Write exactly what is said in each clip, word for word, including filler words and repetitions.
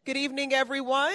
Good evening, everyone,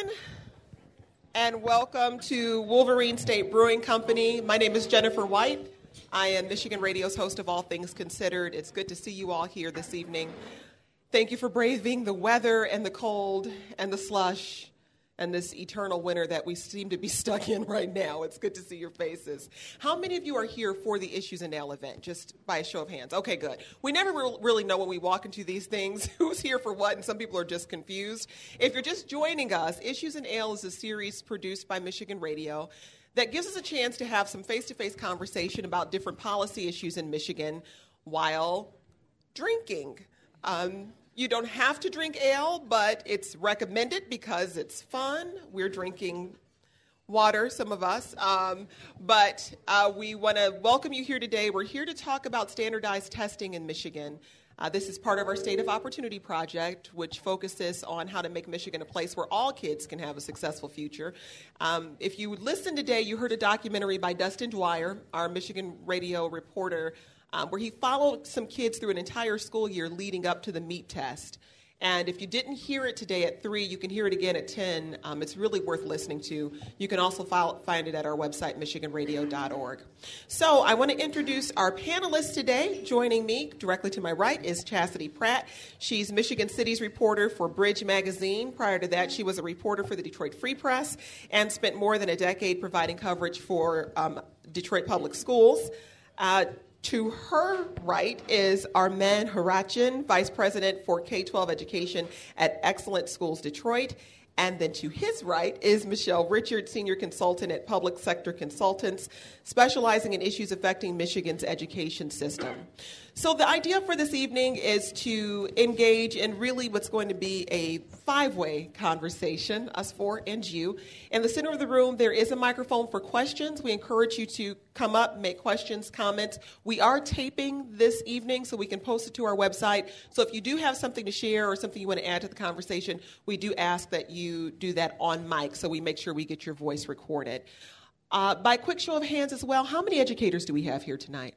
and welcome to Wolverine State Brewing Company. My name is Jennifer White. I am Michigan Radio's host of All Things Considered. It's good to see you all here this evening. Thank you for braving the weather and the cold and the slush and this eternal winter that we seem to be stuck in right now. It's good to see your faces. How many of you are here for the Issues and Ale event? Just by a show of hands. Okay, good. We never re- really know when we walk into these things who's here for what, and some people are just confused. If you're just joining us, Issues and Ale is a series produced by Michigan Radio that gives us a chance to have some face-to-face conversation about different policy issues in Michigan while drinking. Um, You don't have to drink ale, but it's recommended because it's fun. We're drinking water, some of us. Um, but uh, we want to welcome you here today. We're here to talk about standardized testing in Michigan. Uh, this is part of our State of Opportunity project, which focuses on how to make Michigan a place where all kids can have a successful future. Um, if you listened today, you heard a documentary by Dustin Dwyer, our Michigan Radio reporter, Um, where he followed some kids through an entire school year leading up to the MEAP test. And if you didn't hear it today at three, you can hear it again at ten. Um, it's really worth listening to. You can also file, find it at our website, michigan radio dot org. So I want to introduce our panelists today. Joining me directly to my right is Chastity Pratt. She's Michigan City's reporter for Bridge Magazine. Prior to that, she was a reporter for the Detroit Free Press and spent more than a decade providing coverage for um, Detroit Public Schools. Uh, To her right is Armen Harachin, Vice President for K twelve Education at Excellent Schools Detroit. And then to his right is Michelle Richards, Senior Consultant at Public Sector Consultants, specializing in issues affecting Michigan's education system. So the idea for this evening is to engage in really what's going to be a five-way conversation, us four and you. In the center of the room, there is a microphone for questions. We encourage you to come up, make questions, comments. We are taping this evening so we can post it to our website. So if you do have something to share or something you want to add to the conversation, we do ask that you do that on mic so we make sure we get your voice recorded. Uh, by quick show of hands as well, how many educators do we have here tonight?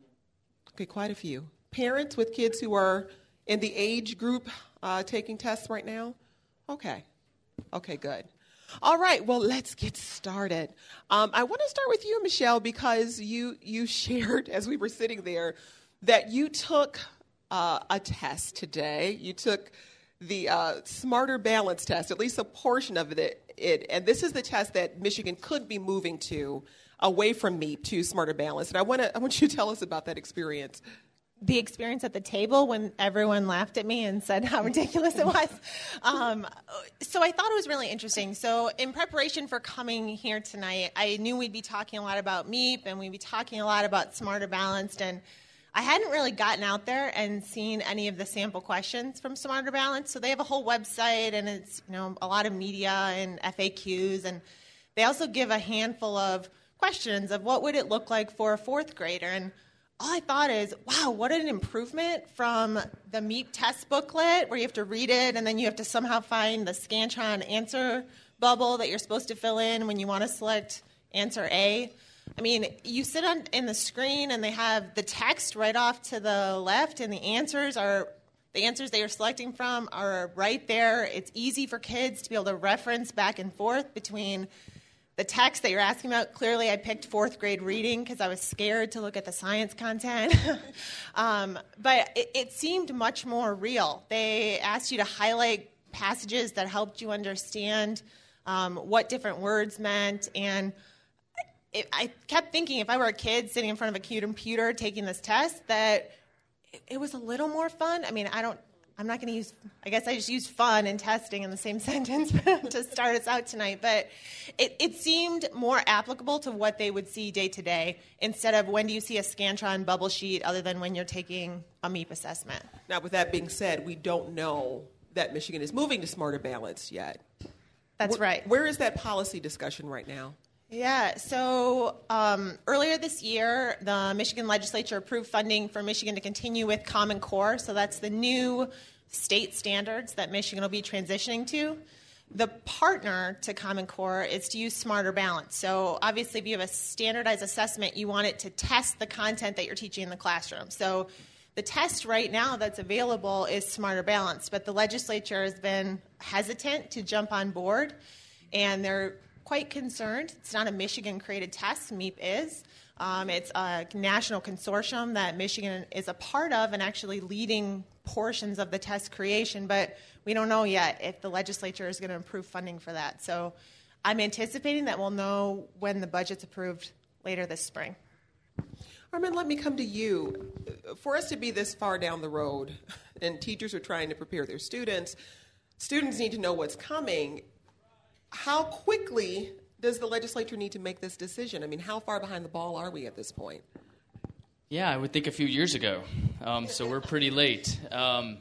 Okay, quite a few. Parents with kids who are in the age group uh, taking tests right now? Okay. Okay, good. All right, well, let's get started. Um, I want to start with you, Michelle, because you, you shared, as we were sitting there, that you took uh, a test today. You took the uh, Smarter Balance test, at least a portion of it, it. And this is the test that Michigan could be moving to, away from MEAP to Smarter Balance. And I want to I want you to tell us about that experience. The experience at the table when everyone laughed at me and said how ridiculous it was. Um, so I thought it was really interesting. So in preparation for coming here tonight, I knew we'd be talking a lot about MEAP and we'd be talking a lot about Smarter Balanced. And I hadn't really gotten out there and seen any of the sample questions from Smarter Balanced. So they have a whole website and it's, you know, a lot of media and F A Qs. And they also give a handful of questions of what would it look like for a fourth grader. And all I thought is, wow, what an improvement from the MEAP test booklet where you have to read it and then you have to somehow find the Scantron answer bubble that you're supposed to fill in when you want to select answer A. I mean, you sit on in the screen and they have the text right off to the left and the answers are the answers they are selecting from are right there. It's easy for kids to be able to reference back and forth between the text that you're asking about. Clearly, I picked fourth grade reading because I was scared to look at the science content. um, but it, it seemed much more real. They asked you to highlight passages that helped you understand um, what different words meant. And it, I kept thinking if I were a kid sitting in front of a computer taking this test, that it, it was a little more fun. I mean, I don't. I'm not going to use, I guess I just used fun and testing in the same sentence to start us out tonight, but it, it seemed more applicable to what they would see day to day instead of when do you see a Scantron bubble sheet other than when you're taking a MEAP assessment. Now, with that being said, we don't know that Michigan is moving to Smarter Balance yet. That's where, right. Where is that policy discussion right now? Yeah, so um, earlier this year, the Michigan legislature approved funding for Michigan to continue with Common Core. So that's the new state standards that Michigan will be transitioning to. The partner to Common Core is to use Smarter Balance. So obviously, if you have a standardized assessment, you want it to test the content that you're teaching in the classroom. So The test right now that's available is Smarter Balanced, but the legislature has been hesitant to jump on board, and they're quite concerned. It's not a Michigan-created test. MEAP is. Um, it's a national consortium that Michigan is a part of and actually leading portions of the test creation, but we don't know yet if the legislature is going to approve funding for that. So I'm anticipating that we'll know when the budget's approved later this spring. Armin, let me come to you. For us to be this far down the road, and teachers are trying to prepare their students, students need to know what's coming. How quickly does the legislature need to make this decision? I mean, how far behind the ball are we at this point? Yeah, I would think a few years ago. Um, so we're pretty late. Um,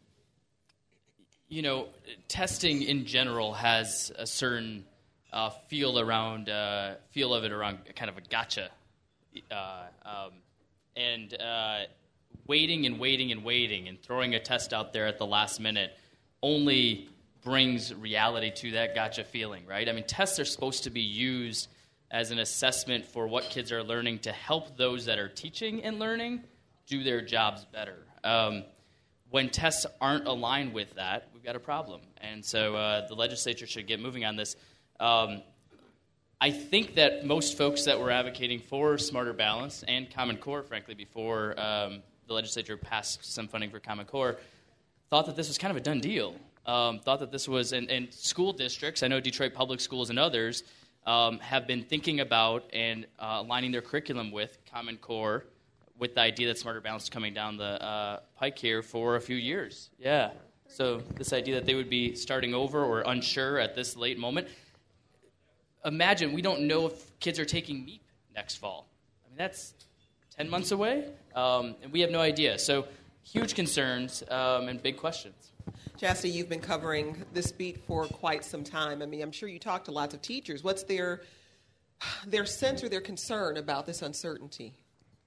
you know, testing in general has a certain uh, feel around, uh, feel of it around kind of a gotcha. Uh, um, and uh, waiting and waiting and waiting and throwing a test out there at the last minute only brings reality to that gotcha feeling, right? I mean, tests are supposed to be used as an assessment for what kids are learning to help those that are teaching and learning do their jobs better. Um, when tests aren't aligned with that, we've got a problem. And so uh, the legislature should get moving on this. Um, I think that most folks that were advocating for Smarter Balance and Common Core, frankly, before um, the legislature passed some funding for Common Core, thought that this was kind of a done deal. Um, thought that this was, and, and school districts, I know Detroit Public Schools and others, um, have been thinking about and uh, aligning their curriculum with Common Core with the idea that Smarter Balance is coming down the uh, pike here for a few years. Yeah. So this idea that they would be starting over or unsure at this late moment. Imagine, we don't know if kids are taking MEAP next fall. I mean, that's ten months away, um, and we have no idea. So huge concerns um, and big questions. Chastity, you've been covering this beat for quite some time. I mean, I'm sure you talk to lots of teachers. What's their their sense or their concern about this uncertainty?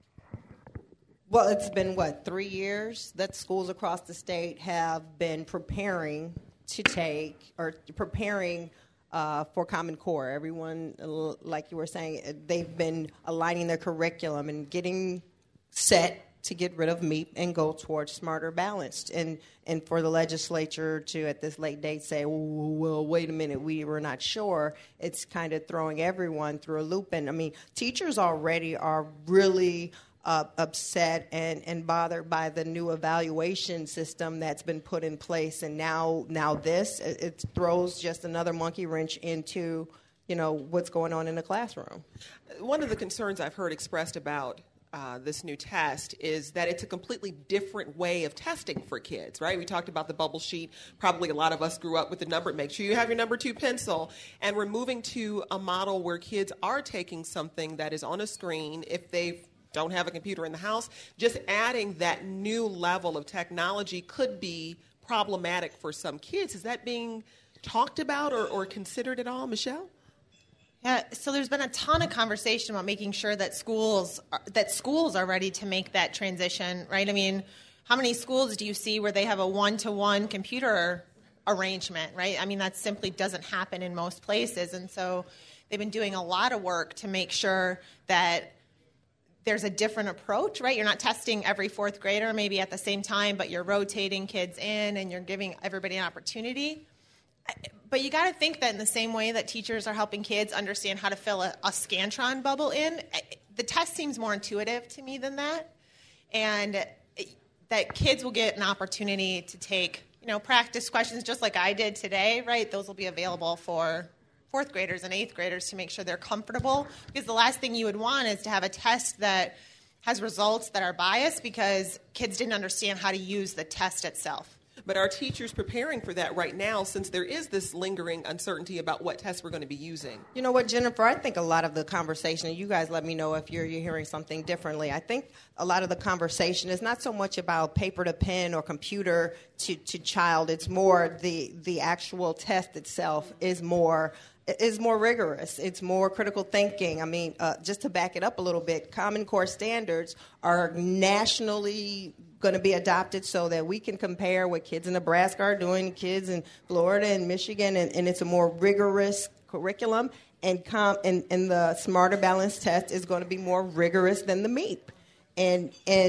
Well, it's been, what, three years that schools across the state have been preparing to take or preparing uh, for Common Core. Everyone, like you were saying, they've been aligning their curriculum and getting set to get rid of MEAP and go towards Smarter Balanced. And and for the legislature to, at this late date, say, well, wait a minute, we were not sure, it's kind of throwing everyone through a loop. And, I mean, teachers already are really uh, upset and, and bothered by the new evaluation system that's been put in place. And now, now this, it, it throws just another monkey wrench into, you know, what's going on in the classroom. One of the concerns I've heard expressed about Uh, this new test is that it's a completely different way of testing for kids, right? We talked about the bubble sheet. Probably a lot of us grew up with the number. Make sure you have your number two pencil. And we're moving to a model where kids are taking something that is on a screen. If they don't have a computer in the house, just adding that new level of technology could be problematic for some kids. Is that being talked about or, or considered at all, Michelle? Yeah, so there's been a ton of conversation about making sure that schools are, that schools are ready to make that transition, right? I mean, how many schools do you see where they have a one-to-one computer arrangement, right? I mean, that simply doesn't happen in most places, and so they've been doing a lot of work to make sure that there's a different approach, right? You're not testing every fourth grader maybe at the same time, but you're rotating kids in and you're giving everybody an opportunity. But you got to think that in the same way that teachers are helping kids understand how to fill a, a Scantron bubble in, the test seems more intuitive to me than that. And it, that kids will get an opportunity to take, you know, practice questions just like I did today, right? Those will be available for fourth graders and eighth graders to make sure they're comfortable. Because the last thing you would want is to have a test that has results that are biased because kids didn't understand how to use the test itself. But are teachers preparing for that right now since there is this lingering uncertainty about what tests we're going to be using? You know what, Jennifer, I think a lot of the conversation, and you guys let me know if you're, you're hearing something differently, I think a lot of the conversation is not so much about paper to pen or computer to, to child. It's more the, the actual test itself is more is more rigorous. It's more critical thinking. I mean, uh, just to back it up a little bit, Common Core standards are nationally going to be adopted so that we can compare what kids in Nebraska are doing, kids in Florida and Michigan, and, and it's a more rigorous curriculum. And, com- and and the Smarter Balance test is going to be more rigorous than the MEAP. And and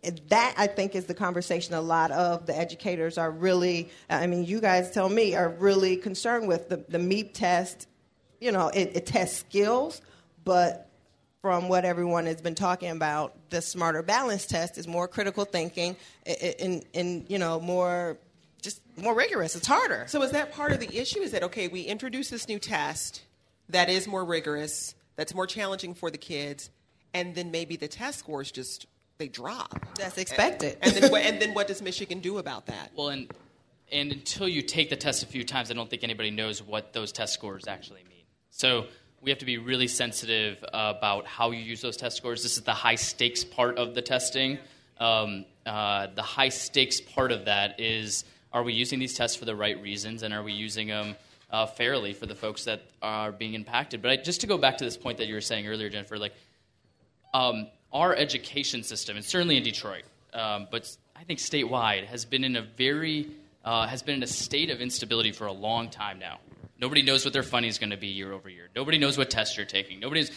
that, I think, is the conversation a lot of the educators are really, I mean, you guys tell me, are really concerned with. The, the MEP test. You know, it, it tests skills, but from what everyone has been talking about, the Smarter Balance test is more critical thinking and, and you know, more just more rigorous. It's harder. So is that part of the issue? Is that, okay, we introduce this new test that is more rigorous, that's more challenging for the kids, and then maybe the test scores just, they drop. That's expected. And, and, then, what, and then what does Michigan do about that? Well, and, and until you take the test a few times, I don't think anybody knows what those test scores actually mean. So we have to be really sensitive uh, about how you use those test scores. This is the high-stakes part of the testing. Um, uh, the high-stakes part of that is, are we using these tests for the right reasons, and are we using them uh, fairly for the folks that are being impacted? But I, just to go back to this point that you were saying earlier, Jennifer, like um, our education system, and certainly in Detroit, um, but I think statewide, has been in a very uh, has been in a state of instability for a long time now. Nobody knows what their funding is going to be year over year. Nobody knows what tests you're taking. Nobody's.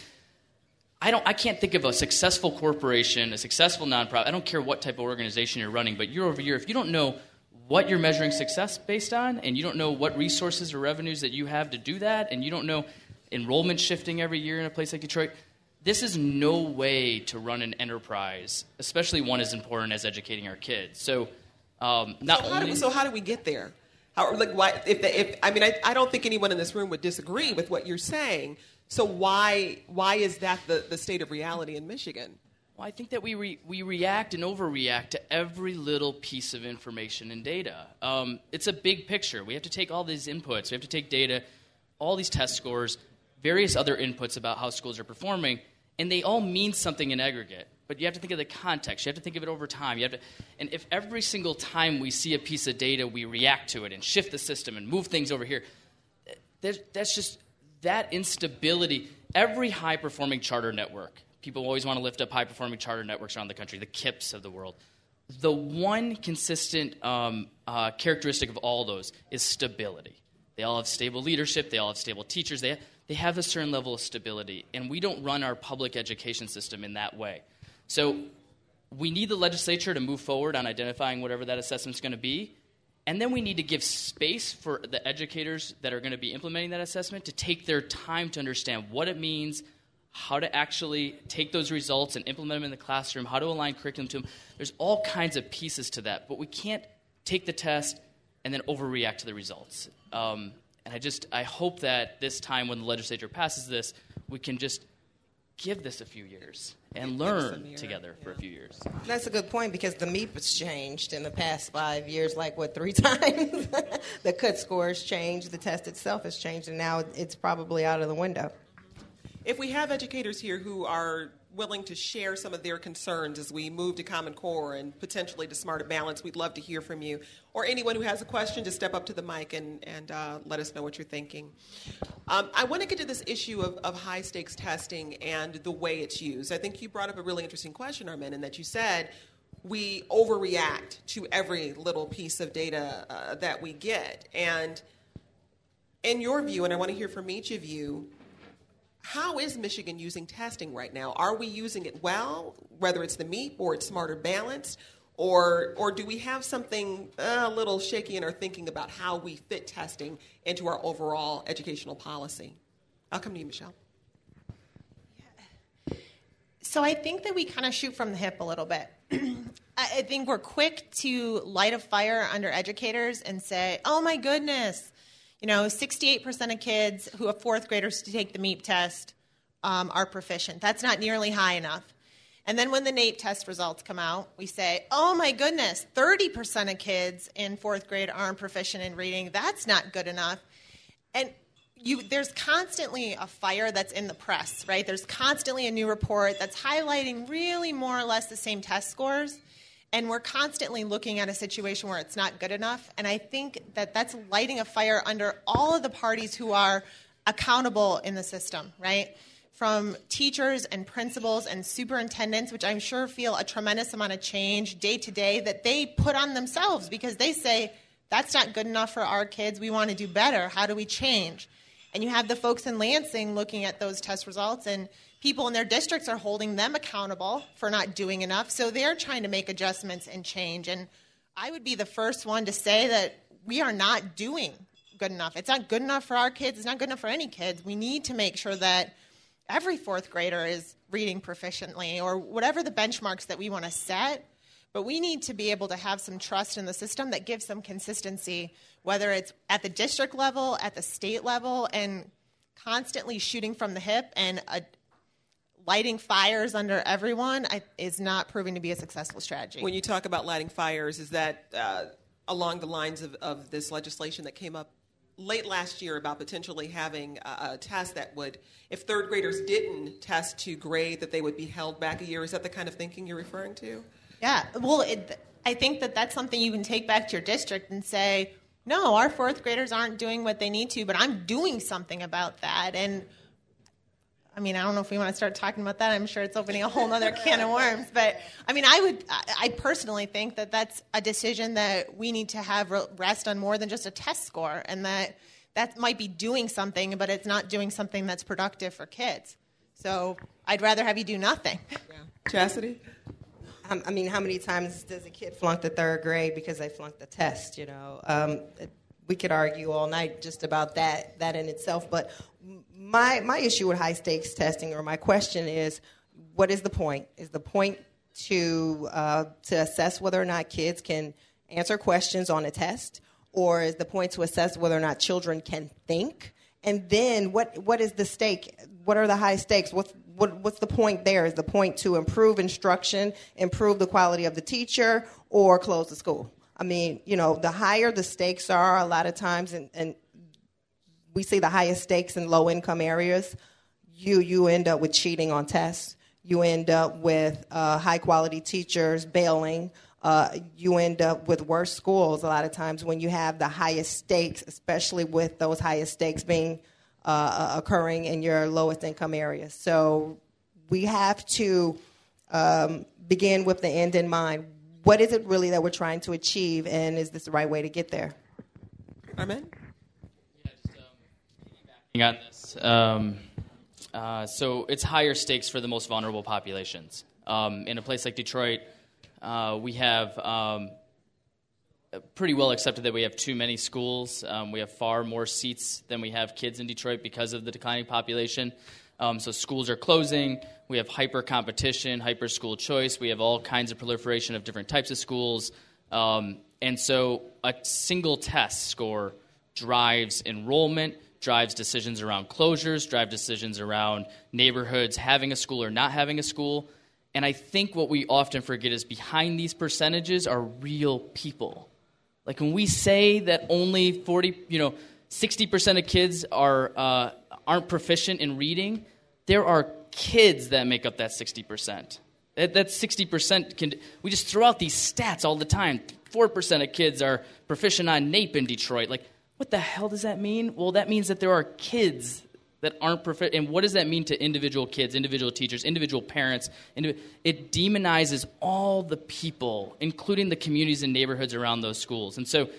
I don't. I can't think of a successful corporation, a successful nonprofit. I don't care what type of organization you're running, but year over year, if you don't know what you're measuring success based on, and you don't know what resources or revenues that you have to do that, and you don't know enrollment shifting every year in a place like Detroit, this is no way to run an enterprise, especially one as important as educating our kids. So, um, not so how, only, do we, so how do we get there? How, like, why? If, the, if I mean, I, I don't think anyone in this room would disagree with what you're saying. So why why is that the, the state of reality in Michigan? Well, I think that we re, we react and overreact to every little piece of information and data. Um, it's a big picture. We have to take all these inputs. We have to take data, all these test scores, various other inputs about how schools are performing, and they all mean something in aggregate. But you have to think of the context. You have to think of it over time. You have to, and if every single time we see a piece of data, we react to it and shift the system and move things over here, that's just that instability. Every high-performing charter network, people always want to lift up high-performing charter networks around the country, the K I P S of the world. The one consistent um, uh, characteristic of all those is stability. They all have stable leadership. They all have stable teachers. They have, they have a certain level of stability, and we don't run our public education system in that way. So we need the legislature to move forward on identifying whatever that assessment's going to be, and then we need to give space for the educators that are going to be implementing that assessment to take their time to understand what it means, how to actually take those results and implement them in the classroom, how to align curriculum to them. There's all kinds of pieces to that, but we can't take the test and then overreact to the results. Um, and I just I hope that this time when the legislature passes this, we can just give this a few years and learn together for a few years. That's a good point, because the MEP has changed in the past five years, like, what, three times? The cut score has changed, the test itself has changed, and now it's probably out of the window. If we have educators here who are willing to share some of their concerns as we move to Common Core and potentially to Smarter Balance, we'd love to hear from you. Or anyone who has a question, just step up to the mic and, and uh, let us know what you're thinking. Um, I want to get to this issue of, of high-stakes testing and the way it's used. I think you brought up a really interesting question, Armin, in that you said we overreact to every little piece of data uh, that we get. And in your view, and I want to hear from each of you, how is Michigan using testing right now? Are we using it well, whether it's the MEP or it's Smarter Balance, or or do we have something uh, a little shaky in our thinking about how we fit testing into our overall educational policy? I'll come to you, Michelle. So I think that we kind of shoot from the hip a little bit. I think we're quick to light a fire under educators and say, oh my goodness, you know, sixty-eight percent of kids who have fourth graders to take the MEP test um, are proficient. That's not nearly high enough. And then when the NAEP test results come out, we say, oh my goodness, thirty percent of kids in fourth grade aren't proficient in reading. That's not good enough. And you, there's constantly a fire that's in the press, right? There's constantly a new report that's highlighting really more or less the same test scores. And we're constantly looking at a situation where it's not good enough. And I think that that's lighting a fire under all of the parties who are accountable in the system, right? From teachers and principals and superintendents, which I'm sure feel a tremendous amount of change day to day that they put on themselves because they say, that's not good enough for our kids. We want to do better. How do we change? And you have the folks in Lansing looking at those test results, and people in their districts are holding them accountable for not doing enough. So they're trying to make adjustments and change. And I would be the first one to say that we are not doing good enough. It's not good enough for our kids. It's not good enough for any kids. We need to make sure that every fourth grader is reading proficiently or whatever the benchmarks that we want to set. But we need to be able to have some trust in the system that gives some consistency, whether it's at the district level, at the state level, and constantly shooting from the hip and uh, lighting fires under everyone I, is not proving to be a successful strategy. When you talk about lighting fires, is that uh, along the lines of, of this legislation that came up late last year about potentially having a, a test that would, if third graders didn't test to grade, that they would be held back a year? Is that the kind of thinking you're referring to? Yeah, well, it, I think that that's something you can take back to your district and say, no, our fourth graders aren't doing what they need to, but I'm doing something about that. And, I mean, I don't know if we want to start talking about that. I'm sure it's opening a whole other can of worms. But, I mean, I would, I personally think that that's a decision that we need to have rest on more than just a test score, and that that might be doing something, but it's not doing something that's productive for kids. So I'd rather have you do nothing. Yeah. Chastity? I mean, how many times does a kid flunk the third grade because they flunked the test, you know? Um, we could argue all night just about that, that in itself. But my my issue with high-stakes testing, or my question is, what is the point? Is the point to uh, to assess whether or not kids can answer questions on a test? Or is the point to assess whether or not children can think? And then what what is the stake? What are the high stakes? What's what, what's the point there? Is the point to improve instruction, improve the quality of the teacher, or close the school? I mean, you know, the higher the stakes are, a lot of times, and, and we see the highest stakes in low-income areas, you you end up with cheating on tests. You end up with uh, high-quality teachers bailing. Uh, you end up with worse schools a lot of times when you have the highest stakes, especially with those highest stakes being uh, occurring in your lowest income areas. So we have to um, begin with the end in mind. What is it really that we're trying to achieve, and is this the right way to get there? Armin? Yeah, just um, piggybacking on this. Um, uh, so it's higher stakes for the most vulnerable populations. Um, in a place like Detroit, Uh, we have um, pretty well accepted that we have too many schools. Um, we have far more seats than we have kids in Detroit because of the declining population. Um, so schools are closing. We have hyper competition, hyper school choice. We have all kinds of proliferation of different types of schools. Um, and so a single test score drives enrollment, drives decisions around closures, drives decisions around neighborhoods having a school or not having a school. And I think what we often forget is behind these percentages are real people. Like when we say that only forty, you know, sixty percent of kids are uh, aren't proficient in reading, there are kids that make up that sixty percent. That, that sixty percent can. We just throw out these stats all the time. Four percent of kids are proficient on NAEP in Detroit. Like, what the hell does that mean? Well, that means that there are kids that aren't proficient. And what does that mean to individual kids, individual teachers, individual parents? It demonizes all the people, including the communities and neighborhoods around those schools. And so,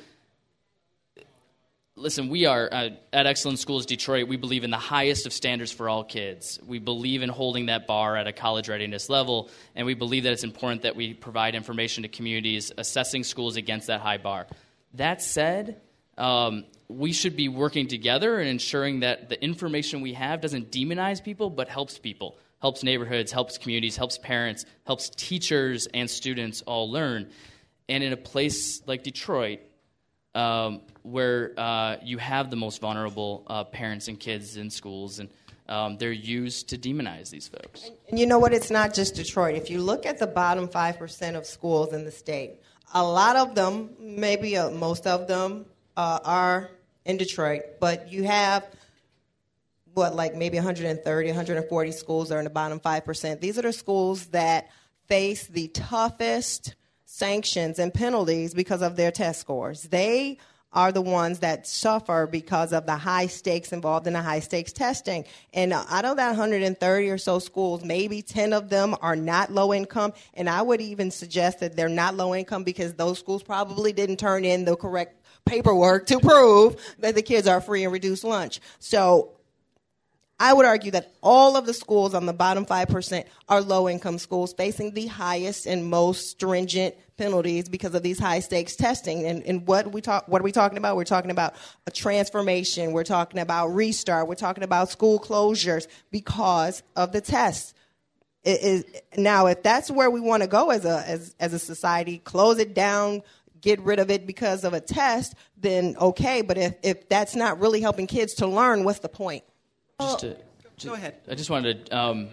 listen, we are, uh, at Excellent Schools Detroit, we believe in the highest of standards for all kids. We believe in holding that bar at a college readiness level, and we believe that it's important that we provide information to communities assessing schools against that high bar. That said, um, we should be working together and ensuring that the information we have doesn't demonize people, but helps people, helps neighborhoods, helps communities, helps parents, helps teachers and students all learn. And in a place like Detroit, um, where uh, you have the most vulnerable uh, parents and kids in schools, and um, they're used to demonize these folks. And you know what? It's not just Detroit. If you look at the bottom five percent of schools in the state, a lot of them, maybe uh, most of them, uh, are in Detroit, but you have, what, like maybe one hundred thirty, one hundred forty schools that are in the bottom five percent. These are the schools that face the toughest sanctions and penalties because of their test scores. They are the ones that suffer because of the high stakes involved in the high stakes testing. And out of that one hundred thirty or so schools, maybe ten of them are not low income. And I would even suggest that they're not low income because those schools probably didn't turn in the correct paperwork to prove that the kids are free and reduced lunch. So I would argue that all of the schools on the bottom five percent are low-income schools facing the highest and most stringent penalties because of these high-stakes testing. And, and what we talk, what are we talking about? We're talking about a transformation. We're talking about restart. We're talking about school closures because of the tests. It is, now, if that's where we want to go as a as as a society, close it down, get rid of it because of a test, then okay. But if, if that's not really helping kids to learn, what's the point? Just to, just, Go ahead. I just wanted to. Um,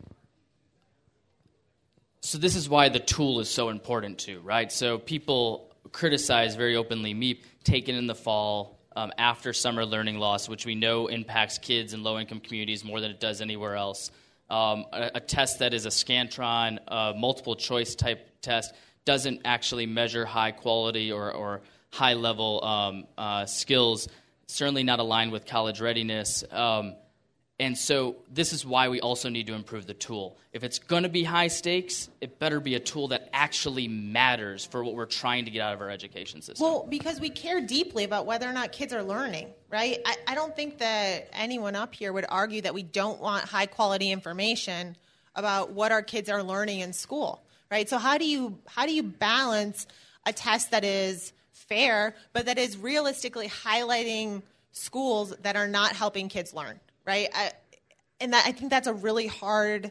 so this is why the tool is so important too, right? So people criticize very openly MEEP taken in the fall um, after summer learning loss, which we know impacts kids in low-income communities more than it does anywhere else. Um, a, a test that is a Scantron, uh, multiple choice type test, doesn't actually measure high quality or, or high level um, uh, skills, certainly not aligned with college readiness. Um, and so this is why we also need to improve the tool. If it's going to be high stakes, it better be a tool that actually matters for what we're trying to get out of our education system. Well, because we care deeply about whether or not kids are learning, right? I, I don't think that anyone up here would argue that we don't want high quality information about what our kids are learning in school, right? So how do you how do you balance a test that is fair, but that is realistically highlighting schools that are not helping kids learn, right? I, and that, I think that's a really hard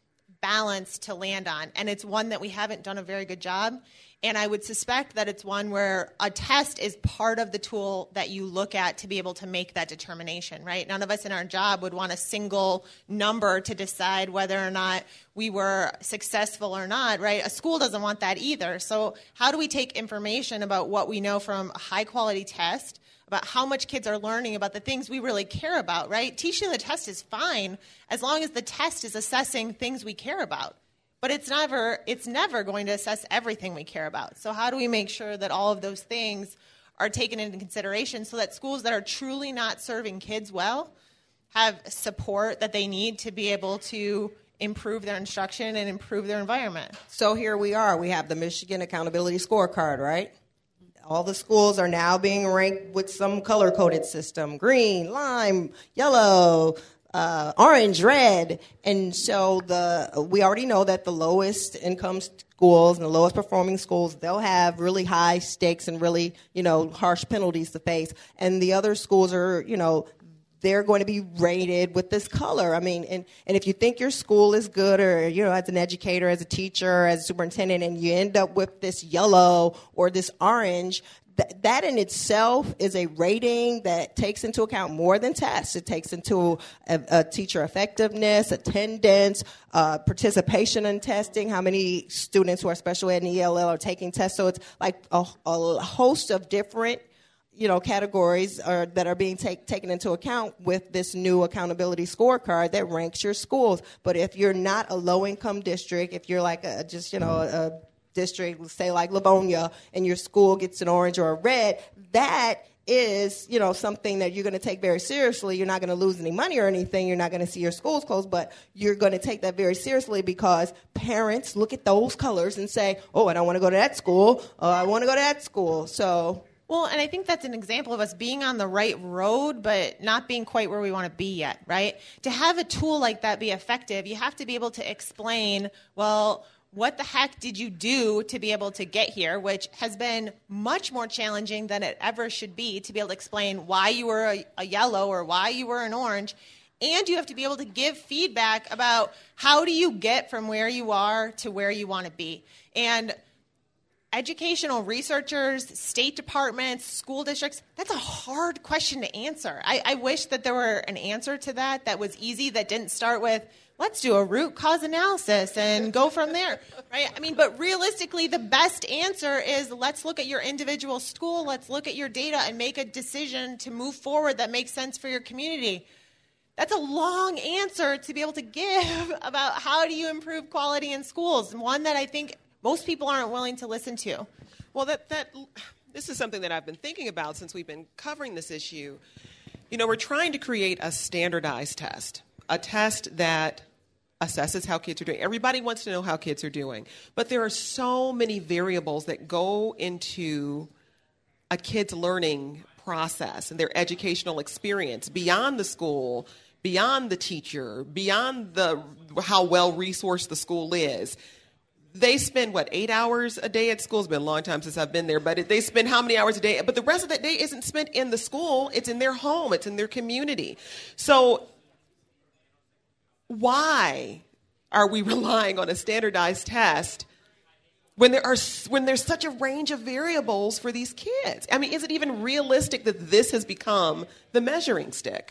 balance to land on, and it's one that we haven't done a very good job. And I would suspect that it's one where a test is part of the tool that you look at to be able to make that determination, right? None of us in our job would want a single number to decide whether or not we were successful or not, right? A school doesn't want that either. So how do we take information about what we know from a high-quality test, about how much kids are learning about the things we really care about, right? Teaching the test is fine as long as the test is assessing things we care about. But it's never it's never going to assess everything we care about. So how do we make sure that all of those things are taken into consideration so that schools that are truly not serving kids well have support that they need to be able to improve their instruction and improve their environment? So here we are. We have the Michigan Accountability Scorecard, right? All the schools are now being ranked with some color-coded system: green, lime, yellow, Uh, orange, red, and so the we already know that the lowest income schools and the lowest performing schools, they'll have really high stakes and really, you know, harsh penalties to face, and the other schools are, you know, they're going to be rated with this color. I mean, and, and if you think your school is good, or, you know, as an educator, as a teacher, as a superintendent, and you end up with this yellow or this orange, th- that in itself is a rating that takes into account more than tests. It takes into a, a teacher effectiveness, attendance, uh, participation in testing, how many students who are special ed and E L L are taking tests. So it's like a, a host of different, you know, categories are, that are being take, taken into account with this new accountability scorecard that ranks your schools. But if you're not a low-income district, if you're like a, just, you know, a district, say like Livonia, and your school gets an orange or a red, that is, you know, something that you're going to take very seriously. You're not going to lose any money or anything. You're not going to see your schools closed, but you're going to take that very seriously because parents look at those colors and say, oh, I don't want to go to that school. Oh, I want to go to that school. So... Well, and I think that's an example of us being on the right road, but not being quite where we want to be yet, right? To have a tool like that be effective, you have to be able to explain, well, what the heck did you do to be able to get here, which has been much more challenging than it ever should be, to be able to explain why you were a, a yellow or why you were an orange. And you have to be able to give feedback about how do you get from where you are to where you want to be. And educational researchers, state departments, school districts, that's a hard question to answer. I, I wish that there were an answer to that that was easy, that didn't start with, let's do a root cause analysis and go from there, right? I mean, but realistically, the best answer is let's look at your individual school, let's look at your data and make a decision to move forward that makes sense for your community. That's a long answer to be able to give about how do you improve quality in schools, one that I think most people aren't willing to listen to. Well, that that this is something that I've been thinking about since we've been covering this issue. You know, we're trying to create a standardized test, a test that assesses how kids are doing. Everybody wants to know how kids are doing, but there are so many variables that go into a kid's learning process and their educational experience beyond the school, beyond the teacher, beyond the how well resourced the school is. They spend, what, eight hours a day at school? It's been a long time since I've been there, but they spend how many hours a day? But the rest of that day isn't spent in the school. It's in their home. It's in their community. So why are we relying on a standardized test when there are when there's such a range of variables for these kids? I mean, is it even realistic that this has become the measuring stick?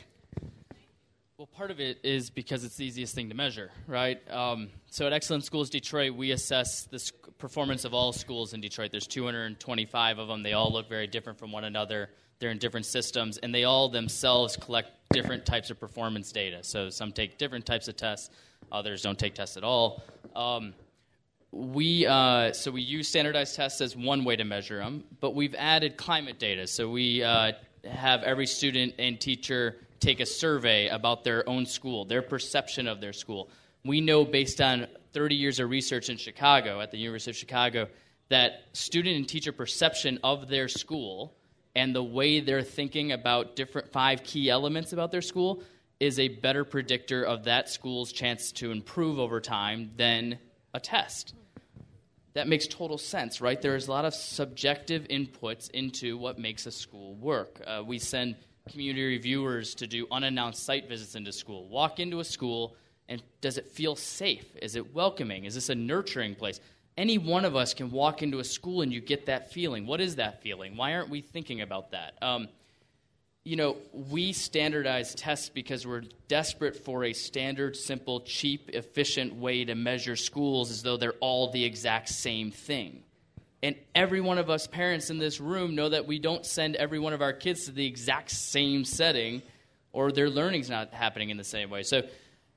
Well, part of it is because it's the easiest thing to measure, right? Um, so at Excellent Schools Detroit, we assess the sc- performance of all schools in Detroit. There's two hundred twenty-five of them. They all look very different from one another. They're in different systems, and they all themselves collect different types of performance data. So some take different types of tests. Others don't take tests at all. Um, we uh, so we use standardized tests as one way to measure them, but we've added climate data. So we uh, have every student and teacher take a survey about their own school, their perception of their school. We know based on thirty years of research in Chicago, at the University of Chicago, that student and teacher perception of their school and the way they're thinking about different five key elements about their school is a better predictor of that school's chance to improve over time than a test. That makes total sense, right? There's a lot of subjective inputs into what makes a school work. Uh, we send community reviewers to do unannounced site visits into school. Walk into a school, and does it feel safe? Is it welcoming? Is this a nurturing place? Any one of us can walk into a school and you get that feeling. What is that feeling? Why aren't we thinking about that? Um, you know, we standardize tests because we're desperate for a standard, simple, cheap, efficient way to measure schools as though they're all the exact same thing. And every one of us parents in this room know that we don't send every one of our kids to the exact same setting, or their learning's not happening in the same way. So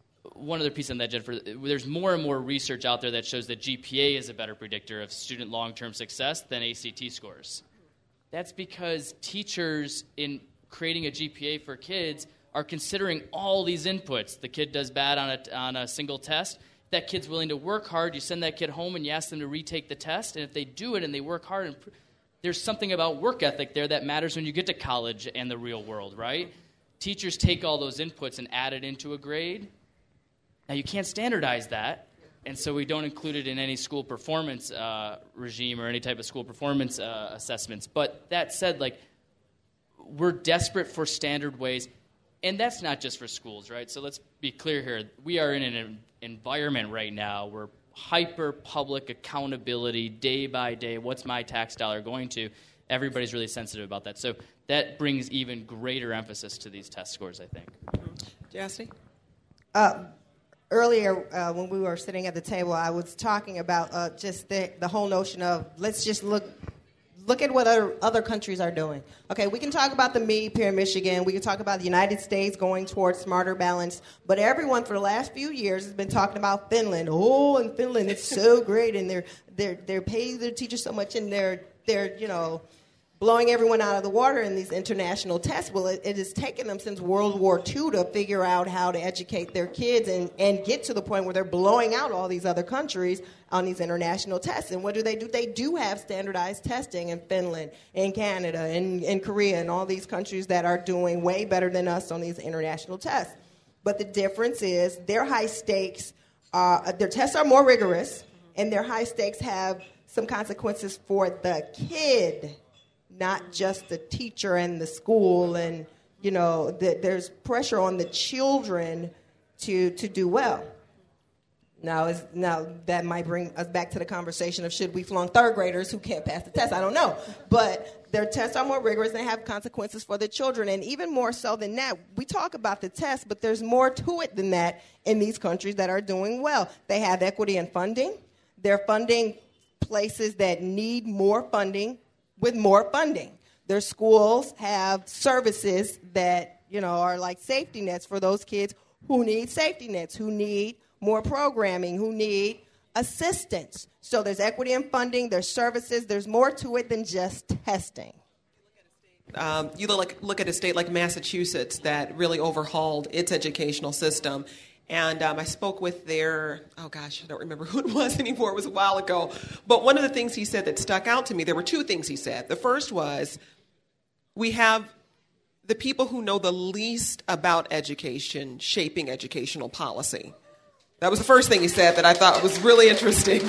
one other piece on that, Jennifer, there's more and more research out there that shows that G P A is a better predictor of student long-term success than A C T scores. That's because teachers, in creating a G P A for kids, are considering all these inputs. The kid does bad on a, on a single test. That kid's willing to work hard. You send that kid home and you ask them to retake the test, and if they do it and they work hard, and pr- there's something about work ethic there that matters when you get to college and the real world, right? Teachers take all those inputs and add it into a grade. Now, you can't standardize that, and so we don't include it in any school performance uh, regime or any type of school performance uh, assessments. But that said, like, we're desperate for standard ways. And that's not just for schools, right? So let's be clear here. We are in an environment right now where hyper-public accountability, day by day, what's my tax dollar going to? Everybody's really sensitive about that. So that brings even greater emphasis to these test scores, I think. Jasty? Uh, earlier, uh, when we were sitting at the table, I was talking about uh, just the, the whole notion of let's just look Look at what other, other countries are doing. Okay, we can talk about the M E P here in Michigan. We can talk about the United States going towards smarter balance. But everyone for the last few years has been talking about Finland. Oh, in Finland, it's so great, and they're they're they're paying their teachers so much, and they're they're you know blowing everyone out of the water in these international tests. Well, it, it has taken them since World War Two to figure out how to educate their kids and, and get to the point where they're blowing out all these other countries on these international tests. And what do they do? They do have standardized testing in Finland, in Canada, in, in Korea, and all these countries that are doing way better than us on these international tests. But the difference is their high stakes, uh, their tests are more rigorous, and their high stakes have some consequences for the kid, not just the teacher and the school. And, you know, the, there's pressure on the children to to do well. Now, is, now, that might bring us back to the conversation of should we flunk third graders who can't pass the test? I don't know. But their tests are more rigorous and have consequences for the children. And even more so than that, we talk about the test, but there's more to it than that in these countries that are doing well. They have equity in funding. They're funding places that need more funding with more funding. Their schools have services that, you know, are like safety nets for those kids who need safety nets, who need more programming, who need assistance. So there's equity in funding, there's services, there's more to it than just testing. Um, you look, look at a state like Massachusetts that really overhauled its educational system, And um, I spoke with their, oh gosh, I don't remember who it was anymore. It was a while ago. But one of the things he said that stuck out to me, there were two things he said. The first was, we have the people who know the least about education shaping educational policy. That was the first thing he said that I thought was really interesting.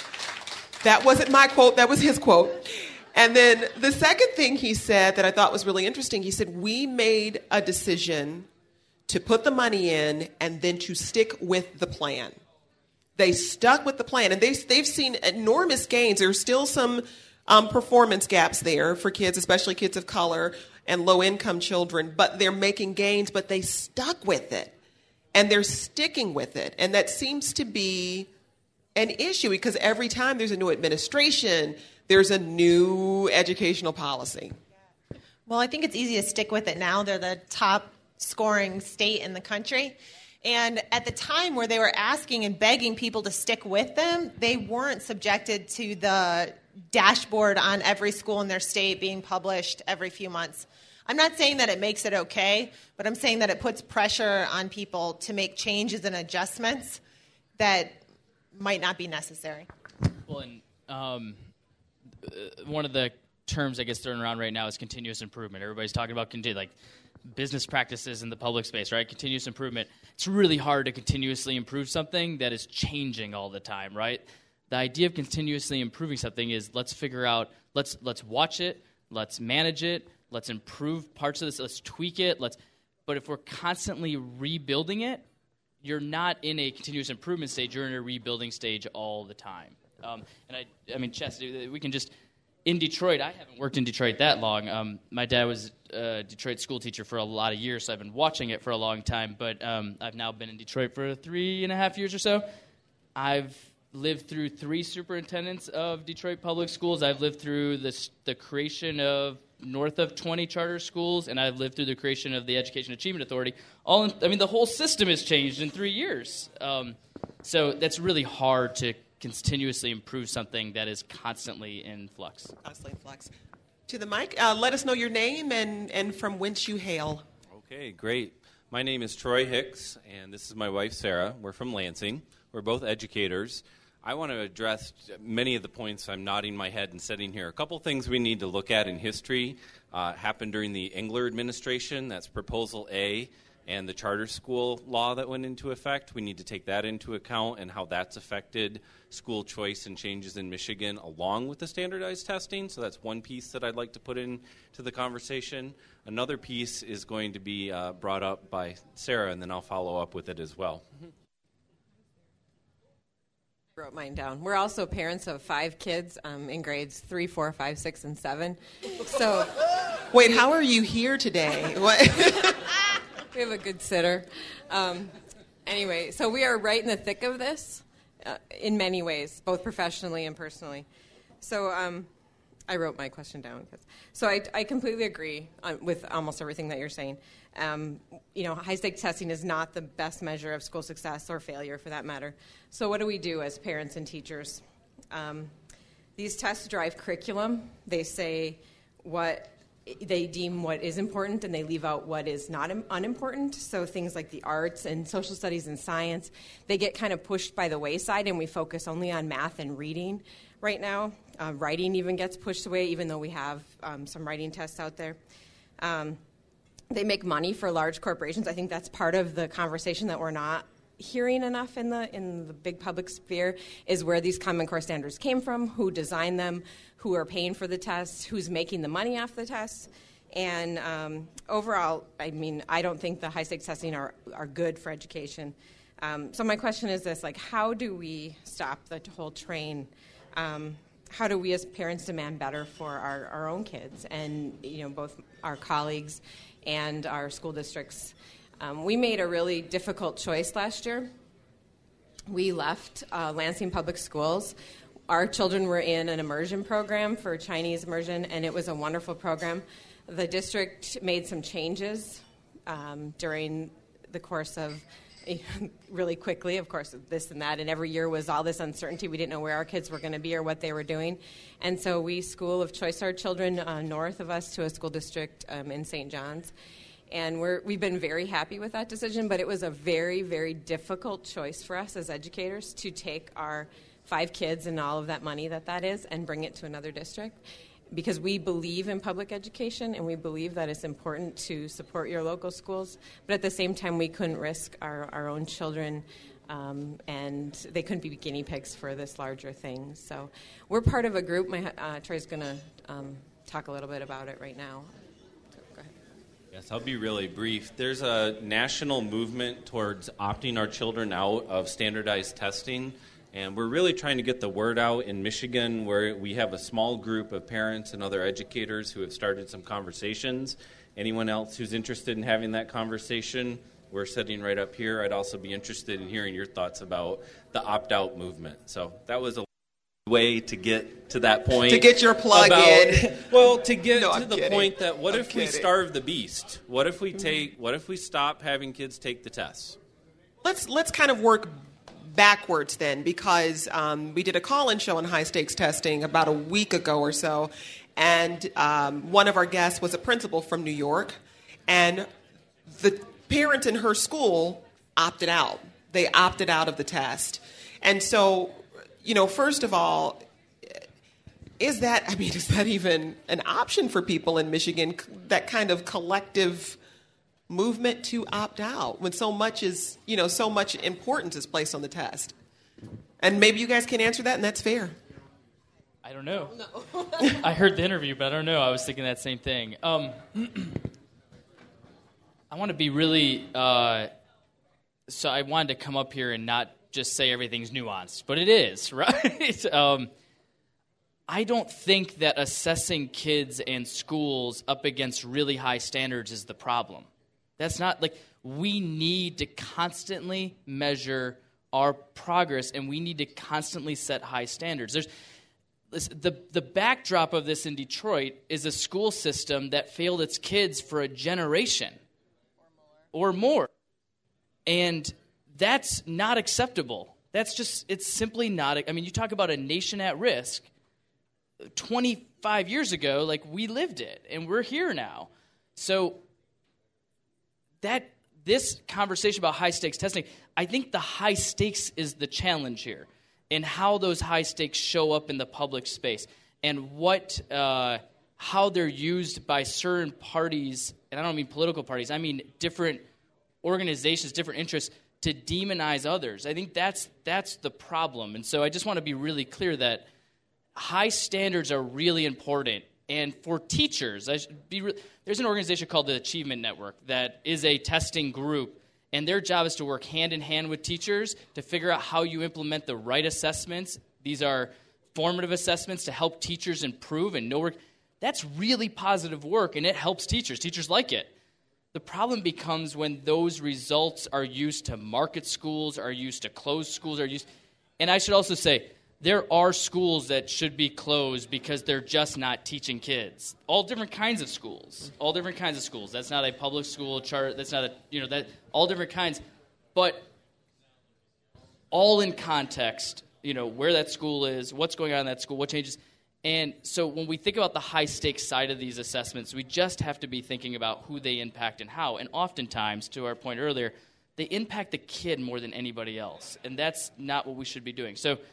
That wasn't my quote, that was his quote. And then the second thing he said that I thought was really interesting, he said, we made a decision to put the money in and then to stick with the plan. They stuck with the plan, and they, they've seen enormous gains. There's still some um, performance gaps there for kids, especially kids of color and low-income children, but they're making gains, but they stuck with it, and they're sticking with it. And that seems to be an issue because every time there's a new administration, there's a new educational policy. Well, I think it's easy to stick with it now. They're the top scoring state in the country. And at the time where they were asking and begging people to stick with them, they weren't subjected to the dashboard on every school in their state being published every few months. I'm not saying that it makes it okay, but I'm saying that it puts pressure on people to make changes and adjustments that might not be necessary. Well, and um, one of the terms I guess thrown around right now is continuous improvement. Everybody's talking about continu- like business practices in the public space, right? Continuous improvement. It's really hard to continuously improve something that is changing all the time, right? The idea of continuously improving something is let's figure out, let's let's watch it, let's manage it, let's improve parts of this, let's tweak it, let's. But if we're constantly rebuilding it, you're not in a continuous improvement stage. You're in a rebuilding stage all the time. Um, and I, I mean, Chess, we can just. In Detroit, I haven't worked in Detroit that long. Um, my dad was a Detroit school teacher for a lot of years, so I've been watching it for a long time. But um, I've now been in Detroit for three and a half years or so. I've lived through three superintendents of Detroit public schools. I've lived through this, the creation of north of twenty charter schools, and I've lived through the creation of the Education Achievement Authority. All, in, I mean, the whole system has changed in three years. Um, so that's really hard to continuously improve something that is constantly in flux. Constantly in flux. To the mic, uh, let us know your name and, and from whence you hail. Okay, great. My name is Troy Hicks, and this is my wife, Sarah. We're from Lansing. We're both educators. I want to address many of the points I'm nodding my head and setting here. A couple things we need to look at in history uh, happened during the Engler administration. That's Proposal A. And the charter school law that went into effect, we need to take that into account and how that's affected school choice and changes in Michigan along with the standardized testing. So that's one piece that I'd like to put into the conversation. Another piece is going to be uh, brought up by Sarah, and then I'll follow up with it as well. Mm-hmm. Wrote mine down. We're also parents of five kids um, in grades three, four, five, six, and seven. So, wait, how are you here today? What? We have a good sitter. Um, anyway, so we are right in the thick of this uh, in many ways, both professionally and personally. So um, I wrote my question down. So I, I completely agree on, with almost everything that you're saying. Um, you know, high-stakes testing is not the best measure of school success or failure, for that matter. So what do we do as parents and teachers? Um, these tests drive curriculum. They say what they deem what is important, and they leave out what is not unimportant. So things like the arts and social studies and science, they get kind of pushed by the wayside, and we focus only on math and reading right now. Uh, writing even gets pushed away, even though we have um, some writing tests out there. Um, they make money for large corporations. I think that's part of the conversation that we're not hearing enough in the in the big public sphere, is where these Common Core standards came from, who designed them, who are paying for the tests, who's making the money off the tests. And um, overall, I mean, I don't think the high-stakes testing are, are good for education. Um, so my question is this, like, how do we stop the whole train? Um, how do we as parents demand better for our, our own kids and, you know, both our colleagues and our school districts? Um, we made a really difficult choice last year. We left uh, Lansing Public Schools. Our children were in an immersion program for Chinese immersion, and it was a wonderful program. The district made some changes um, during the course of really quickly, of course, this and that, and every year was all this uncertainty. We didn't know where our kids were going to be or what they were doing. And so we school of choice our children uh, north of us to a school district um, in Saint John's. And we're, we've been very happy with that decision, but it was a very, very difficult choice for us as educators to take our five kids and all of that money that that is and bring it to another district, because we believe in public education and we believe that it's important to support your local schools, but at the same time we couldn't risk our, our own children um, and they couldn't be guinea pigs for this larger thing. So we're part of a group. My, uh, Troy's going to um, talk a little bit about it right now. Yes, I'll be really brief. There's a national movement towards opting our children out of standardized testing, and we're really trying to get the word out in Michigan, where we have a small group of parents and other educators who have started some conversations. Anyone else who's interested in having that conversation, we're sitting right up here. I'd also be interested in hearing your thoughts about the opt-out movement. So that was a way to get to that point. To get your plug about, in. Well, to get No, to I'm the kidding. point that what I'm if we kidding. starve the beast? What if we take? What if we stop having kids take the tests? Let's let's kind of work backwards then, because um, we did a call-in show on high-stakes testing about a week ago or so, and um, one of our guests was a principal from New York, and the parents in her school opted out. They opted out of the test. And so, you know, first of all, is that, I mean, is that even an option for people in Michigan, that kind of collective movement to opt out when so much is, you know, so much importance is placed on the test? And maybe you guys can answer that, and that's fair. I don't know. No. I heard the interview, but I don't know. I was thinking that same thing. Um, I want to be really, uh, so I wanted to come up here and not just say everything's nuanced, but it is, right? um, I don't think that assessing kids and schools up against really high standards is the problem. That's not, like, we need to constantly measure our progress, and we need to constantly set high standards. There's the the backdrop of this in Detroit is a school system that failed its kids for a generation or more. Or more. And that's not acceptable. That's just, it's simply not, I mean, you talk about a nation at risk. twenty-five years ago, like, we lived it, and we're here now. So that this conversation about high-stakes testing, I think the high stakes is the challenge here, and how those high stakes show up in the public space, and what, uh, how they're used by certain parties, and I don't mean political parties, I mean different organizations, different interests, to demonize others. I think that's that's the problem. And so I just want to be really clear that high standards are really important. And for teachers, I should be re- there's an organization called the Achievement Network that is a testing group, and their job is to work hand in hand with teachers to figure out how you implement the right assessments. These are formative assessments to help teachers improve and know where. That's really positive work, and it helps teachers. Teachers like it. The problem becomes when those results are used to market schools, are used to close schools, are used. And I should also say, there are schools that should be closed because they're just not teaching kids. All different kinds of schools. All different kinds of schools. That's not a public school charter. That's not a, you know, that all different kinds. But all in context, you know, where that school is, what's going on in that school, what changes. And so when we think about the high-stakes side of these assessments, we just have to be thinking about who they impact and how. And oftentimes, to our point earlier, they impact the kid more than anybody else. And that's not what we should be doing. So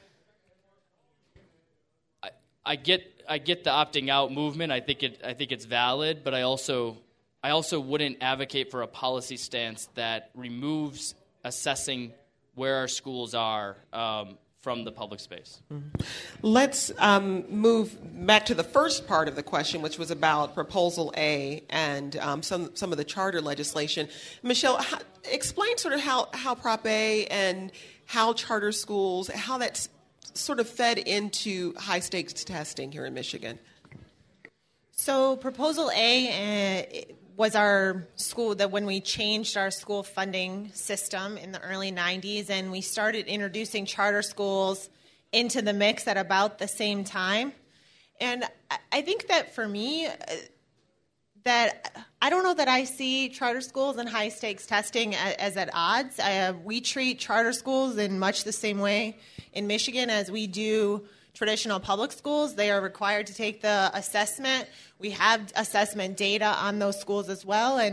I, I get I get the opting out movement. I think it I think it's valid, but I also I also wouldn't advocate for a policy stance that removes assessing where our schools are um, from the public space. Mm-hmm. Let's um, move back to the first part of the question, which was about Proposal A and um, some some of the charter legislation. Michelle, how, explain sort of how, how Prop A and how charter schools, how that's sort of fed into high-stakes testing here in Michigan. So Proposal A uh, was our school, that when we changed our school funding system in the early nineties, and we started introducing charter schools into the mix at about the same time. And I think that for me, uh, that I don't know that I see charter schools and high stakes testing as, as at odds. Uh, we treat charter schools in much the same way in Michigan as we do traditional public schools. They are required to take the assessment. We have assessment data on those schools as well, and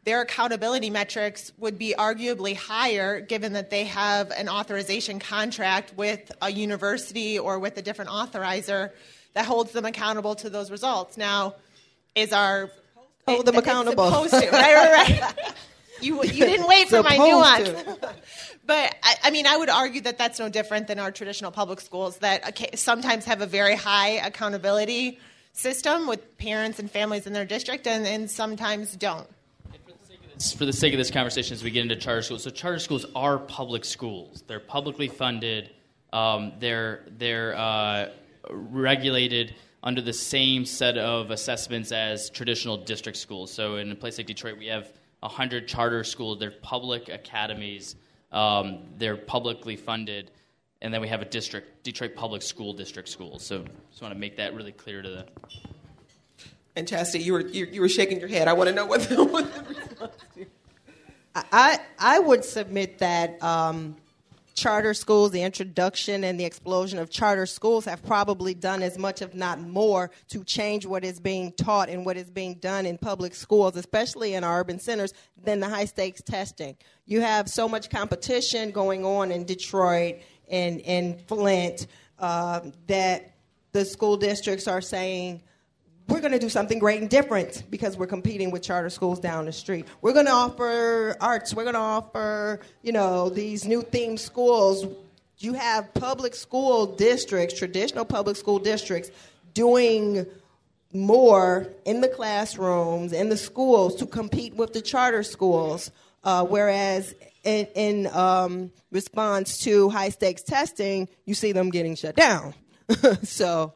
their accountability metrics would be arguably higher given that they have an authorization contract with a university or with a different authorizer that holds them accountable to those results. Now, is our... Hold them accountable. Supposed to. Right, right, right. You, you didn't wait for my nuance. But, I, I mean, I would argue that that's no different than our traditional public schools that sometimes have a very high accountability system with parents and families in their district and, and sometimes don't. For the sake of this conversation, as we get into charter schools, so charter schools are public schools. They're publicly funded. Um, they're they're uh, regulated under the same set of assessments as traditional district schools. So in a place like Detroit, we have one hundred charter schools. They're public academies. Um, they're publicly funded. And then we have a district, Detroit Public School District schools. So just want to make that really clear to the... And Chastity, you were you, you were shaking your head. I want to know what the, what the response to. I I would submit that um, charter schools, the introduction and the explosion of charter schools have probably done as much, if not more, to change what is being taught and what is being done in public schools, especially in our urban centers, than the high-stakes testing. You have so much competition going on in Detroit and in Flint uh, that the school districts are saying, we're going to do something great and different because we're competing with charter schools down the street. We're going to offer arts. We're going to offer, you know, these new theme schools. You have public school districts, traditional public school districts, doing more in the classrooms, in the schools, to compete with the charter schools, uh, whereas in, in um, response to high-stakes testing, you see them getting shut down. So...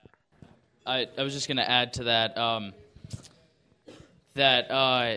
I, I was just going to add to that um, that uh,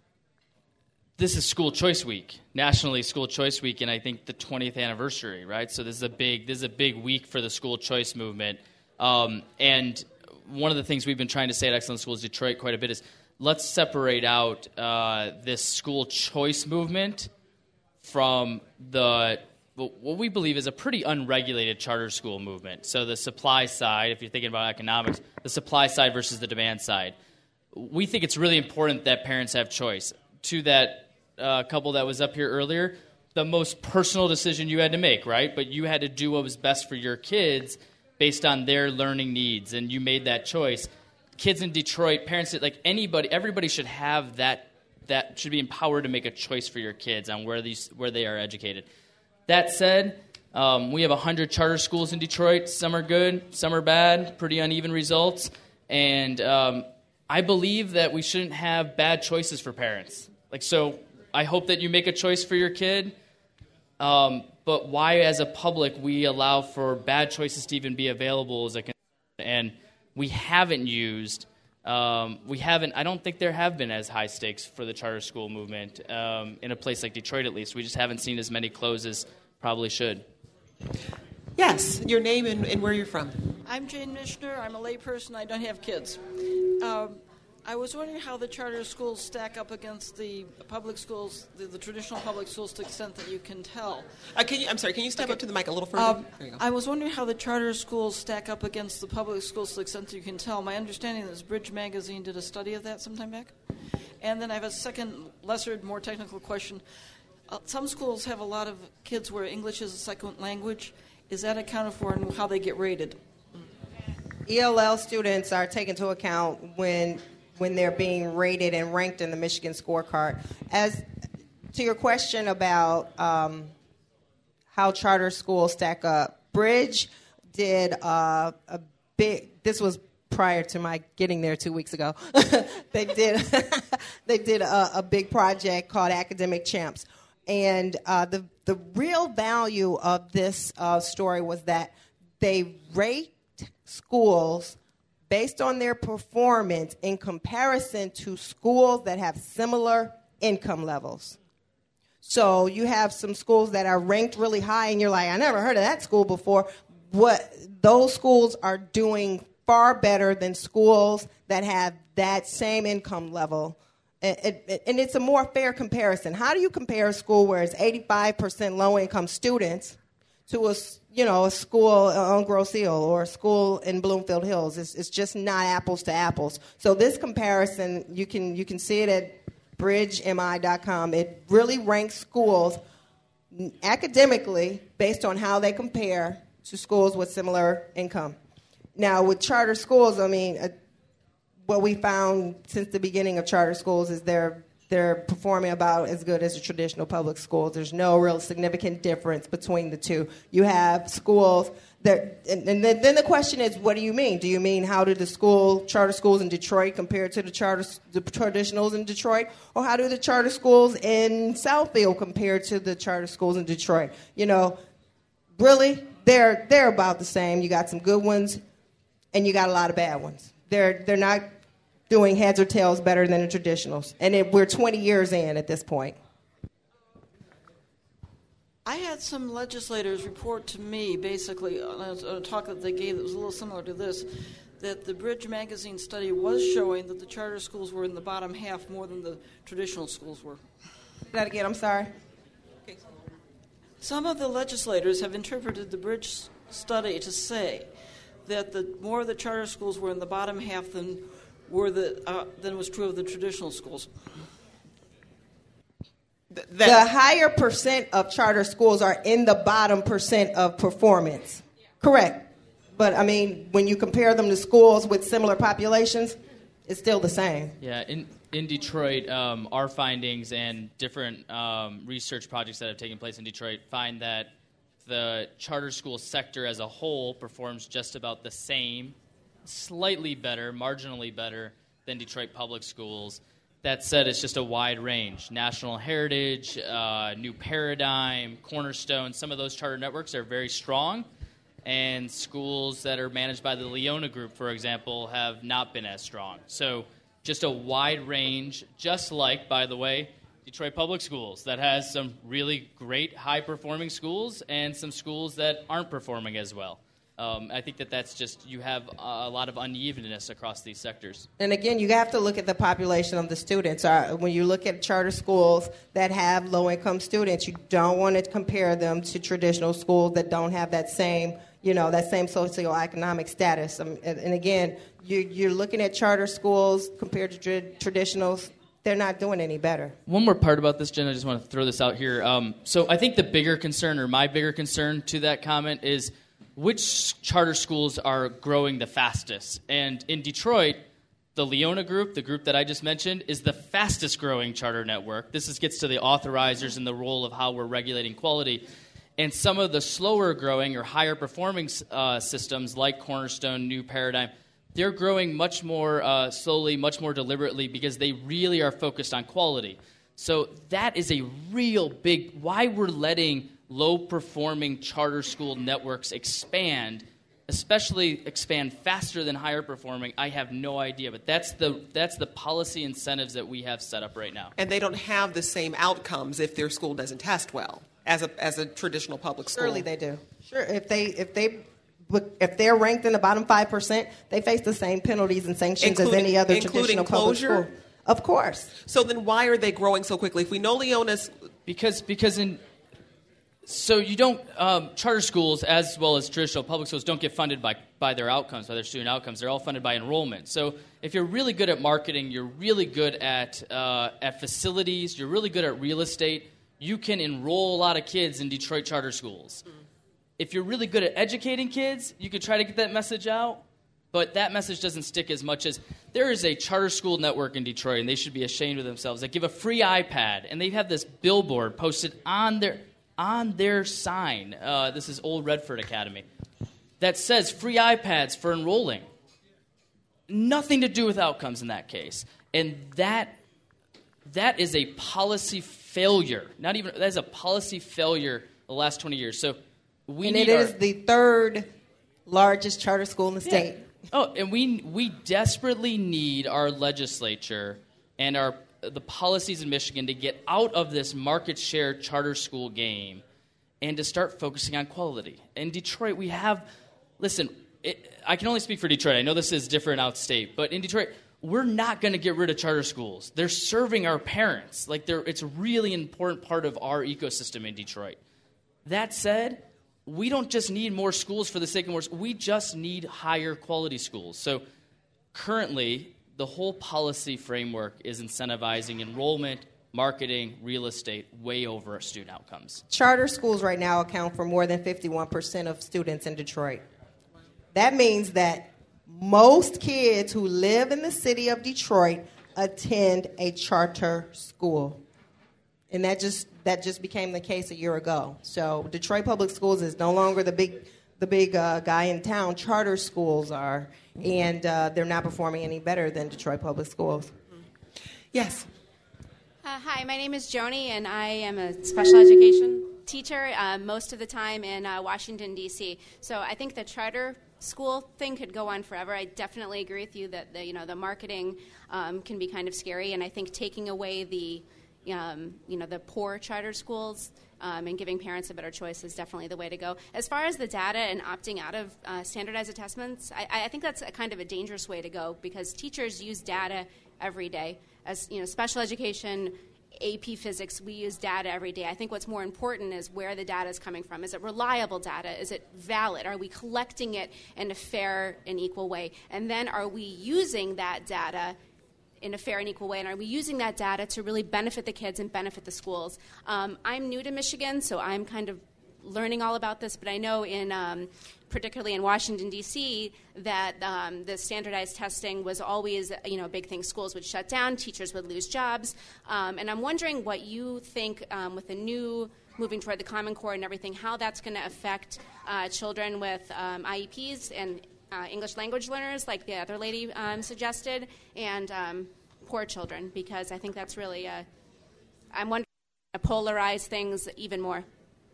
this is School Choice Week, nationally School Choice Week, and I think the twentieth anniversary, right? So this is a big this is a big week for the school choice movement. Um, and one of the things we've been trying to say at Excellent Schools Detroit quite a bit is let's separate out uh, this school choice movement from the what we believe is a pretty unregulated charter school movement. So the supply side, if you're thinking about economics, the supply side versus the demand side. We think it's really important that parents have choice. To that uh, couple that was up here earlier, the most personal decision you had to make, right? But you had to do what was best for your kids based on their learning needs, and you made that choice. Kids in Detroit, parents, like anybody, everybody should have that, that should be empowered to make a choice for your kids on where these where they are educated. That said, um, we have one hundred charter schools in Detroit. Some are good, some are bad, pretty uneven results. And um, I believe that we shouldn't have bad choices for parents. Like, so I hope that you make a choice for your kid. Um, but why, as a public, we allow for bad choices to even be available is a concern. And we haven't used, um, we haven't, I don't think there have been as high stakes for the charter school movement um, in a place like Detroit, at least. We just haven't seen as many closes. Probably should. Yes, your name and, and where you're from. I'm Jane Mishner. I'm a layperson. I don't have kids. Um, I was wondering how the charter schools stack up against the public schools, the, the traditional public schools, to the extent that you can tell. Uh, can you, I'm sorry, can you step okay. up to the mic a little further? Um, there you go. I was wondering how the charter schools stack up against the public schools to the extent that you can tell. My understanding is Bridge Magazine did a study of that sometime back. And then I have a second, lesser, more technical question. Uh, some schools have a lot of kids where English is a second language. Is that accounted for in how they get rated? E L L students are taken into account when when they're being rated and ranked in the Michigan scorecard. As to your question about um, how charter schools stack up, Bridge did uh, a big. This was prior to my getting there two weeks ago. they did they did a, a big project called Academic Champs. And uh, the the real value of this uh, story was that they rate schools based on their performance in comparison to schools that have similar income levels. So you have some schools that are ranked really high, and you're like, I never heard of that school before. What those schools are doing far better than schools that have that same income level. And it's a more fair comparison. How do you compare a school where it's eighty-five percent low-income students to a, you know, a school on Grosse Ile or a school in Bloomfield Hills? It's, it's just not apples to apples. So this comparison, you can you can see it at bridge m i dot com. It really ranks schools academically based on how they compare to schools with similar income. Now, with charter schools, I mean, uh, what we found since the beginning of charter schools is they're they're performing about as good as the traditional public schools. There's no real significant difference between the two. You have schools that, and, and then, then the question is, what do you mean? Do you mean how do the school charter schools in Detroit compare to the charter the traditionals in Detroit, or how do the charter schools in Southfield compare to the charter schools in Detroit? You know, really, they're they're about the same. You got some good ones, and you got a lot of bad ones. They're they're not doing heads or tails better than the traditionals. And it, we're twenty years in at this point. I had some legislators report to me, basically, on a, on a talk that they gave that was a little similar to this, that the Bridge Magazine study was showing that the charter schools were in the bottom half more than the traditional schools were. Say that again, I'm sorry. Okay. Some of the legislators have interpreted the Bridge study to say that the more of the charter schools were in the bottom half than were the uh, than was true of the traditional schools. The, the higher percent of charter schools are in the bottom percent of performance. Yeah. Correct. But, I mean, when you compare them to schools with similar populations, it's still the same. Yeah, in, in Detroit, um, our findings and different um, research projects that have taken place in Detroit find that the charter school sector as a whole performs just about the same, slightly better, marginally better than Detroit public schools. That said, it's just a wide range. National Heritage, uh, New Paradigm, Cornerstone, some of those charter networks are very strong, and schools that are managed by the Leona Group, for example, have not been as strong. So just a wide range, just like, by the way, Detroit Public Schools, that has some really great high-performing schools and some schools that aren't performing as well. Um, I think that that's just, you have a lot of unevenness across these sectors. And again, you have to look at the population of the students. Uh, when you look at charter schools that have low-income students, you don't want to compare them to traditional schools that don't have that same, you know, that same socioeconomic status. Um, and, and again, you, you're looking at charter schools compared to tra- traditionals. They're not doing any better. One more part about this, Jen, I just want to throw this out here. Um, so I think the bigger concern, or my bigger concern to that comment is, which charter schools are growing the fastest? And in Detroit, the Leona Group, the group that I just mentioned, is the fastest growing charter network. This is, gets to the authorizers and the role of how we're regulating quality. And some of the slower growing or higher performing uh, systems like Cornerstone, New Paradigm, they're growing much more uh, slowly, much more deliberately, because they really are focused on quality. So that is a real big, why we're letting low-performing charter school networks expand, especially expand faster than higher-performing, I have no idea. But that's the that's the policy incentives that we have set up right now. And they don't have the same outcomes if their school doesn't test well as a as a traditional public school. Surely they do. Sure, if they if they if they're ranked in the bottom five percent, they face the same penalties and sanctions including, as any other including traditional closure? public school. Of course. So then, why are they growing so quickly? If we know Leona's, because because in So you don't, um, charter schools as well as traditional public schools don't get funded by, by their outcomes, by their student outcomes. They're all funded by enrollment. So if you're really good at marketing, you're really good at uh, at facilities, you're really good at real estate, you can enroll a lot of kids in Detroit charter schools. Mm-hmm. If you're really good at educating kids, you could try to get that message out, but that message doesn't stick as much as there is a charter school network in Detroit, and they should be ashamed of themselves, that give a free iPad, and they have this billboard posted on their... on their sign, uh, this is Old Redford Academy, that says free iPads for enrolling. Nothing to do with outcomes in that case. And that that is a policy failure. Not even, that is a policy failure the last twenty years. So we and need it our, is the third largest charter school in the yeah. state. Oh, and we we desperately need our legislature and our the policies in Michigan to get out of this market share charter school game and to start focusing on quality. In Detroit, we have, listen, it, I can only speak for Detroit. I know this is different outstate, but in Detroit, we're not going to get rid of charter schools. They're serving our parents. Like, they're, it's a really important part of our ecosystem in Detroit. That said, we don't just need more schools for the sake of more. We just need higher quality schools. So currently, the whole policy framework is incentivizing enrollment, marketing, real estate, way over student outcomes. Charter schools right now account for more than fifty-one percent of students in Detroit. That means that most kids who live in the city of Detroit attend a charter school. And that just that just became the case a year ago. So Detroit Public Schools is no longer the big the big uh, guy in town. Charter schools are, and uh, they're not performing any better than Detroit Public Schools. Yes. Uh, hi, my name is Joni, and I am a special education teacher uh, most of the time in uh, Washington, D C So I think the charter school thing could go on forever. I definitely agree with you that the, you know, the marketing um, can be kind of scary, and I think taking away the um, you know the poor charter schools um, and giving parents a better choice is definitely the way to go. As far as the data and opting out of uh, standardized assessments, I, I think that's a kind of a dangerous way to go because teachers use data every day. As you know, special education, A P physics, we use data every day. I think what's more important is where the data is coming from. Is it reliable data? Is it valid? Are we collecting it in a fair and equal way? And then are we using that data in a fair and equal way? And are we using that data to really benefit the kids and benefit the schools? Um, I'm new to Michigan, so I'm kind of learning all about this, but I know in um, particularly in Washington, D C, that um, the standardized testing was always, you know, a big thing. Schools would shut down, teachers would lose jobs, um, and I'm wondering what you think um, with the new moving toward the Common Core and everything, how that's going to affect uh, children with um, I E Ps and uh, English language learners, like the other lady um, suggested, and um, poor children, because I think that's really, a, I'm wondering, to polarize things even more.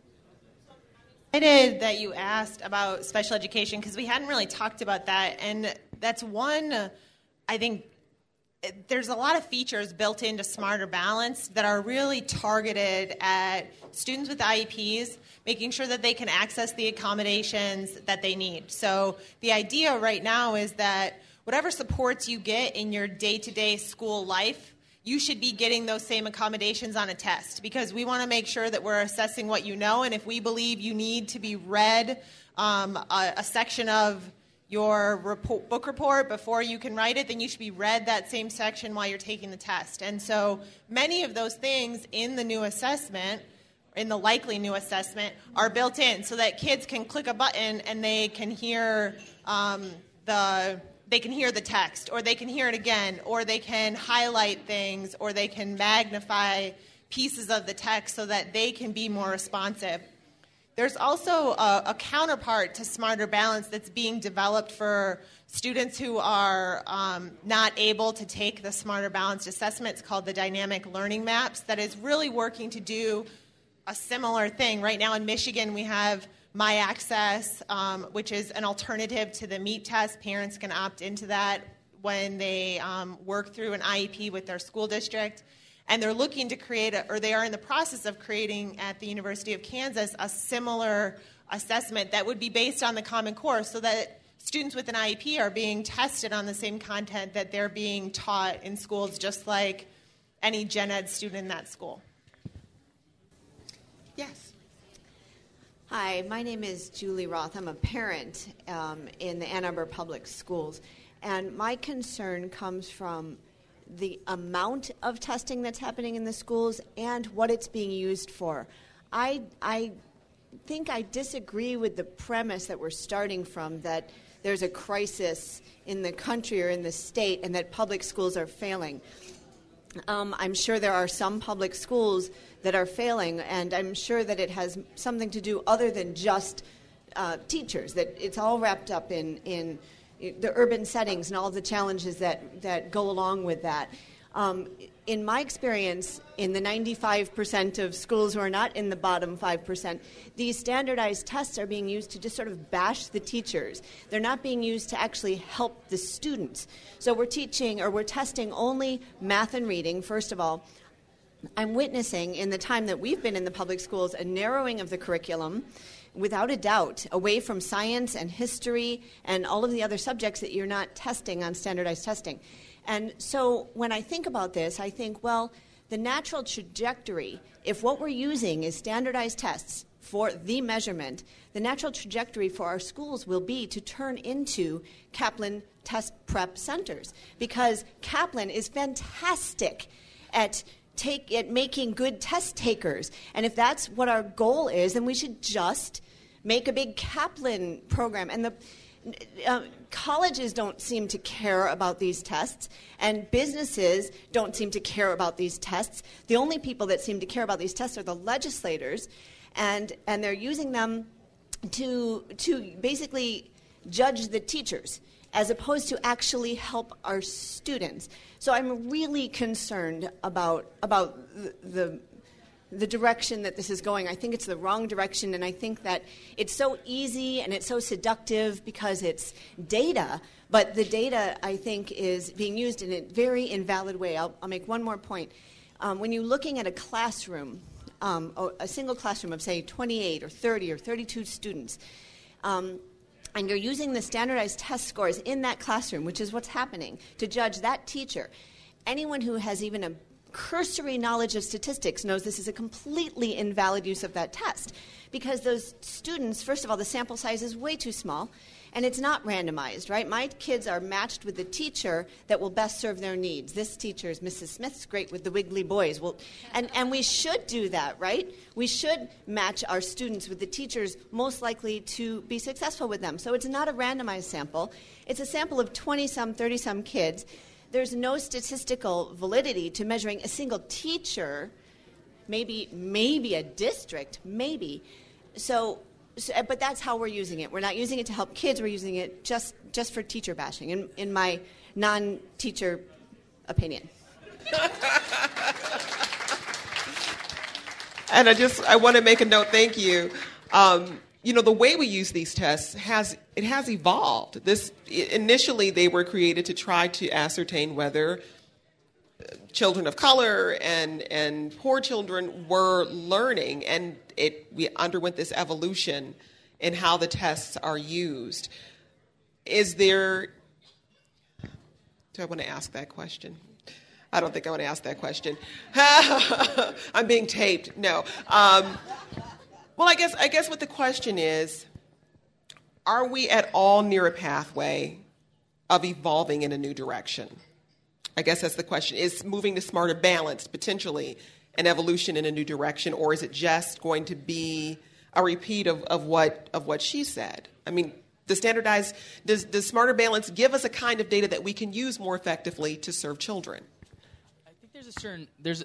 Excited that you asked about special education because we hadn't really talked about that, and that's one, uh, I think there's a lot of features built into Smarter Balance that are really targeted at students with I E Ps, making sure that they can access the accommodations that they need. So the idea right now is that whatever supports you get in your day-to-day school life, you should be getting those same accommodations on a test because we want to make sure that we're assessing what you know, and if we believe you need to be read um, a, a section of your report, book report before you can write it, then you should be read that same section while you're taking the test. And so many of those things in the new assessment, in the likely new assessment, are built in so that kids can click a button and they can hear um, the... they can hear the text, or they can hear it again, or they can highlight things, or they can magnify pieces of the text so that they can be more responsive. There's also a, a counterpart to Smarter Balance that's being developed for students who are um, not able to take the Smarter Balanced assessment. It's called the Dynamic Learning Maps, that is really working to do a similar thing. Right now in Michigan, we have My Access, um, which is an alternative to the MEET test. Parents can opt into that when they um, work through an I E P with their school district. And they're looking to create, a, or they are in the process of creating at the University of Kansas, a similar assessment that would be based on the Common Core so that students with an I E P are being tested on the same content that they're being taught in schools, just like any gen ed student in that school. Yes. Hi, my name is Julie Roth. I'm a parent um, in the Ann Arbor Public Schools, and my concern comes from the amount of testing that's happening in the schools and what it's being used for. I, I think I disagree with the premise that we're starting from, that there's a crisis in the country or in the state and that public schools are failing. Um, I'm sure there are some public schools that are failing, and I'm sure that it has something to do other than just uh, teachers, that it's all wrapped up in, in the urban settings and all the challenges that, that go along with that. Um, in my experience, in the ninety-five percent of schools who are not in the bottom five percent, these standardized tests are being used to just sort of bash the teachers. They're not being used to actually help the students. So we're teaching, or we're testing only math and reading, first of all. I'm witnessing, in the time that we've been in the public schools, a narrowing of the curriculum, without a doubt, away from science and history and all of the other subjects that you're not testing on standardized testing. And so when I think about this, I think, well, the natural trajectory, if what we're using is standardized tests for the measurement, the natural trajectory for our schools will be to turn into Kaplan test prep centers, because Kaplan is fantastic at take at making good test takers. And if that's what our goal is, then we should just make a big Kaplan program. And the uh, colleges don't seem to care about these tests, and businesses don't seem to care about these tests. The only people that seem to care about these tests are the legislators, and and they're using them to to basically judge the teachers as opposed to actually help our students. So I'm really concerned about about the, the the direction that this is going. I think it's the wrong direction, and I think that it's so easy and it's so seductive because it's data, but the data, I think, is being used in a very invalid way. I'll, I'll make one more point. Um, when you're looking at a classroom, um, a single classroom of, say, twenty-eight or thirty or thirty-two students, um, and you're using the standardized test scores in that classroom, which is what's happening, to judge that teacher, anyone who has even a cursory knowledge of statistics knows this is a completely invalid use of that test, because those students, first of all, the sample size is way too small, and it's not randomized, right? My kids are matched with the teacher that will best serve their needs. This teacher is Missus Smith's great with the wiggly boys. Well, and, and we should do that, right? We should match our students with the teachers most likely to be successful with them. So it's not a randomized sample. It's a sample of twenty-some, thirty-some kids. There's no statistical validity to measuring a single teacher, maybe maybe a district, maybe. So, so, but that's how we're using it. We're not using it to help kids. We're using it just, just for teacher bashing, in, in my non-teacher opinion. And I just, I want to make a note, thank you. Um, you know, the way we use these tests has, it has evolved. This, initially, they were created to try to ascertain whether children of color and, and poor children were learning, and it, we underwent this evolution in how the tests are used. Is there, do I want to ask that question? I don't think I want to ask that question. I'm being taped. No. Um, well, I guess I guess what the question is, are we at all near a pathway of evolving in a new direction? I guess that's the question. Is moving to smarter balance potentially an evolution in a new direction, or is it just going to be a repeat of, of what of what she said? I mean, the standardized, does, does smarter balance give us a kind of data that we can use more effectively to serve children? I think there's a certain there's.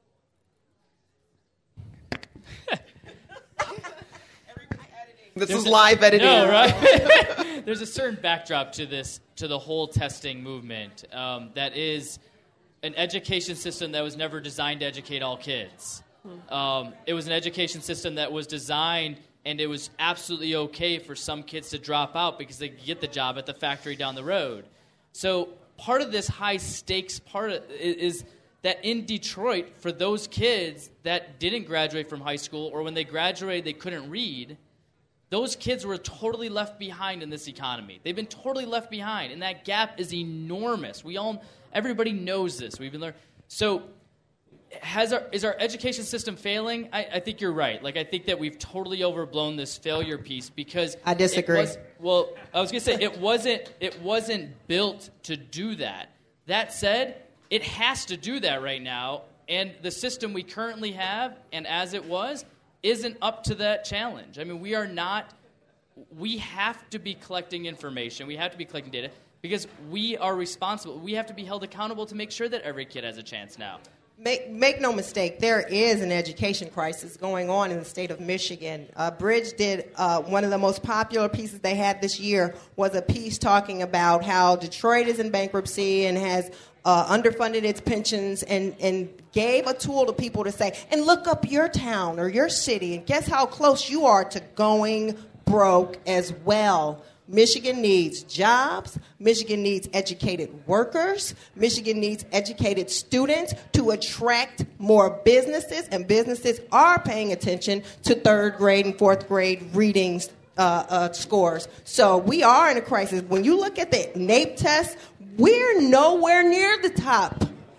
This There's is live editing. No, right? There's a certain backdrop to this, to the whole testing movement, um, that is an education system that was never designed to educate all kids. Um, it was an education system that was designed, and it was absolutely okay for some kids to drop out because they could get the job at the factory down the road. So part of this high-stakes part of, is that in Detroit, for those kids that didn't graduate from high school, or when they graduated they couldn't read, those kids were totally left behind in this economy. They've been totally left behind, and that gap is enormous. We all, everybody knows this. We've been learning. So, has our is our education system failing? I, I think you're right. Like, I think that we've totally overblown this failure piece because I disagree. It was, well, I was going to say it wasn't it wasn't built to do that. That said, it has to do that right now, and the system we currently have, and as it was, isn't up to that challenge. I mean, we are not, we have to be collecting information. We have to be collecting data because we are responsible. We have to be held accountable to make sure that every kid has a chance now. Make, make no mistake, there is an education crisis going on in the state of Michigan. Uh, Bridge did, uh, one of the most popular pieces they had this year was a piece talking about how Detroit is in bankruptcy and has uh, underfunded its pensions, and, and gave a tool to people to say, and look up your town or your city, and guess how close you are to going broke as well. Michigan needs jobs. Michigan needs educated workers. Michigan needs educated students to attract more businesses, and businesses are paying attention to third grade and fourth grade readings uh, uh, scores. So we are in a crisis. When you look at the NAEP test, we're nowhere near the top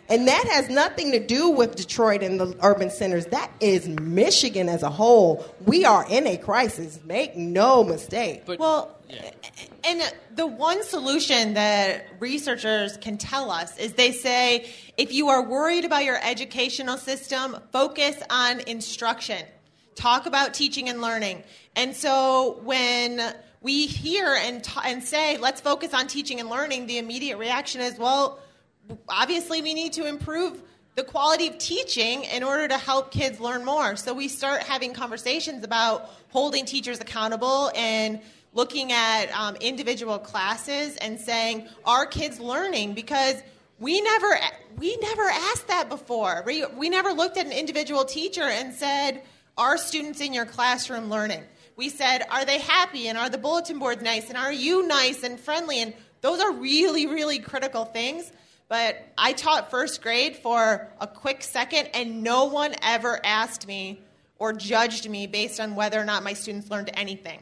And that has nothing to do with Detroit and the urban centers. That is Michigan as a whole. We are in a crisis. Make no mistake. But, well, yeah. and the one solution that researchers can tell us is they say, if you are worried about your educational system, focus on instruction. Talk about teaching and learning. And so when we hear and, t- and say, let's focus on teaching and learning, the immediate reaction is, well, obviously we need to improve the quality of teaching in order to help kids learn more. So we start having conversations about holding teachers accountable and looking at um, individual classes and saying, are kids learning? Because we never we never asked that before. We, we never looked at an individual teacher and said, are students in your classroom learning? We said, are they happy? And are the bulletin boards nice? And are you nice and friendly? And those are really, really critical things. But I taught first grade for a quick second, and no one ever asked me or judged me based on whether or not my students learned anything.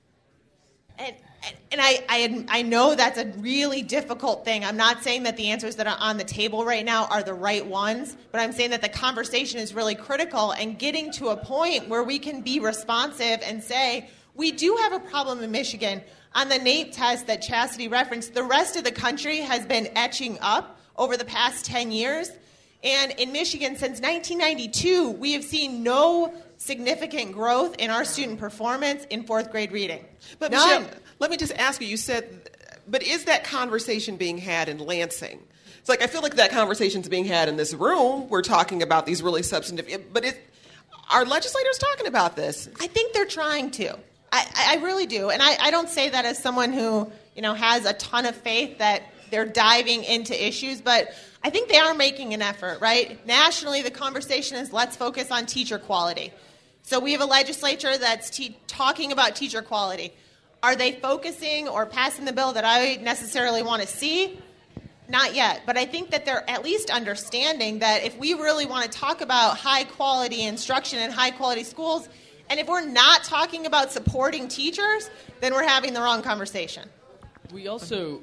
And and I, I, I know that's a really difficult thing. I'm not saying that the answers that are on the table right now are the right ones, but I'm saying that the conversation is really critical and getting to a point where we can be responsive and say, we do have a problem in Michigan. On the NAEP test that Chastity referenced, the rest of the country has been etching up over the past ten years. And in Michigan, since nineteen ninety-two, we have seen no significant growth in our student performance in fourth grade reading. But None. Michelle, let me just ask you, you said, but is that conversation being had in Lansing? It's like, I feel like that conversation's being had in this room. We're talking about these really substantive, but it, are legislators talking about this? I think they're trying to. I, I really do. And I, I don't say that as someone who, you know, has a ton of faith that they're diving into issues, but I think they are making an effort, right? Nationally, the conversation is let's focus on teacher quality. So we have a legislature that's te- talking about teacher quality. Are they focusing or passing the bill that I necessarily want to see? Not yet. But I think that they're at least understanding that if we really want to talk about high-quality instruction and high-quality schools, and if we're not talking about supporting teachers, then we're having the wrong conversation. We also...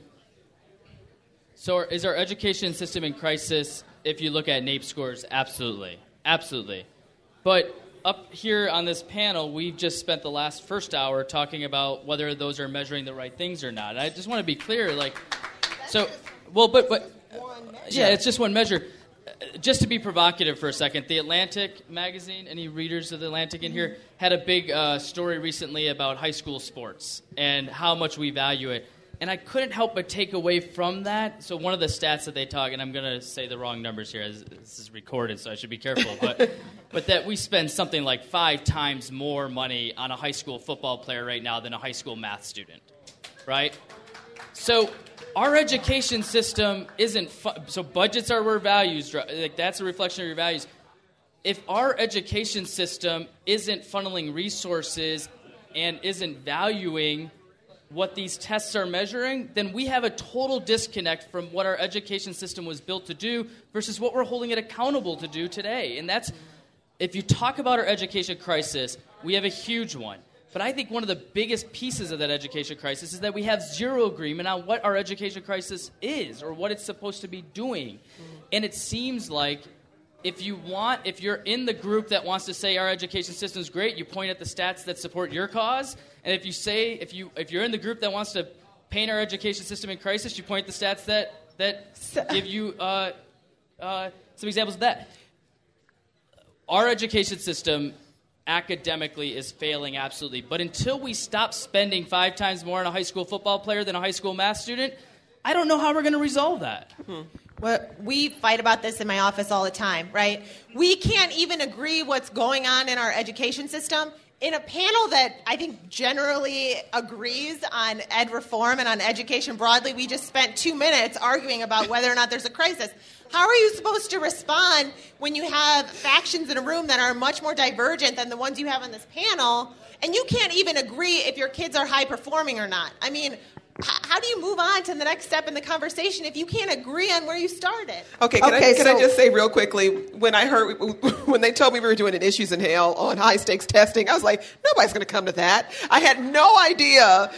So is our education system in crisis if you look at NAEP scores? Absolutely. Absolutely. But up here on this panel, we've just spent the last first hour talking about whether those are measuring the right things or not. And I just want to be clear, like, so, well, but, but, yeah, it's just one measure. Just to be provocative for a second, The Atlantic magazine, any readers of The Atlantic in here, had a big uh, story recently about high school sports and how much we value it. And I couldn't help but take away from that. So one of the stats that they talk, and I'm going to say the wrong numbers here. This is recorded, so I should be careful. But but that we spend something like five times more money on a high school football player right now than a high school math student, right? So our education system isn't fu- – so budgets are where values – like that's a reflection of your values. If our education system isn't funneling resources and isn't valuing – what these tests are measuring, then we have a total disconnect from what our education system was built to do versus what we're holding it accountable to do today. And that's, if you talk about our education crisis, we have a huge one. But I think one of the biggest pieces of that education crisis is that we have zero agreement on what our education crisis is or what it's supposed to be doing. And it seems like if you want, if you're in the group that wants to say our education system is great, you point at the stats that support your cause. And if you say, if you if you're in the group that wants to paint our education system in crisis, you point at the stats that that give you uh, uh, some examples of that. Our education system academically is failing absolutely. But until we stop spending five times more on a high school football player than a high school math student, I don't know how we're going to resolve that. Hmm. Well, we fight about this in my office all the time, right? We can't even agree what's going on in our education system. In a panel that I think generally agrees on ed reform and on education broadly, we just spent two minutes arguing about whether or not there's a crisis. How are you supposed to respond when you have factions in a room that are much more divergent than the ones you have on this panel, and you can't even agree if your kids are high performing or not? I mean, how do you move on to the next step in the conversation if you can't agree on where you started? Okay, can, okay, I, can so, I just say real quickly, when I heard, when they told me we were doing an Issues in Hell on high-stakes testing, I was like, nobody's going to come to that. I had no idea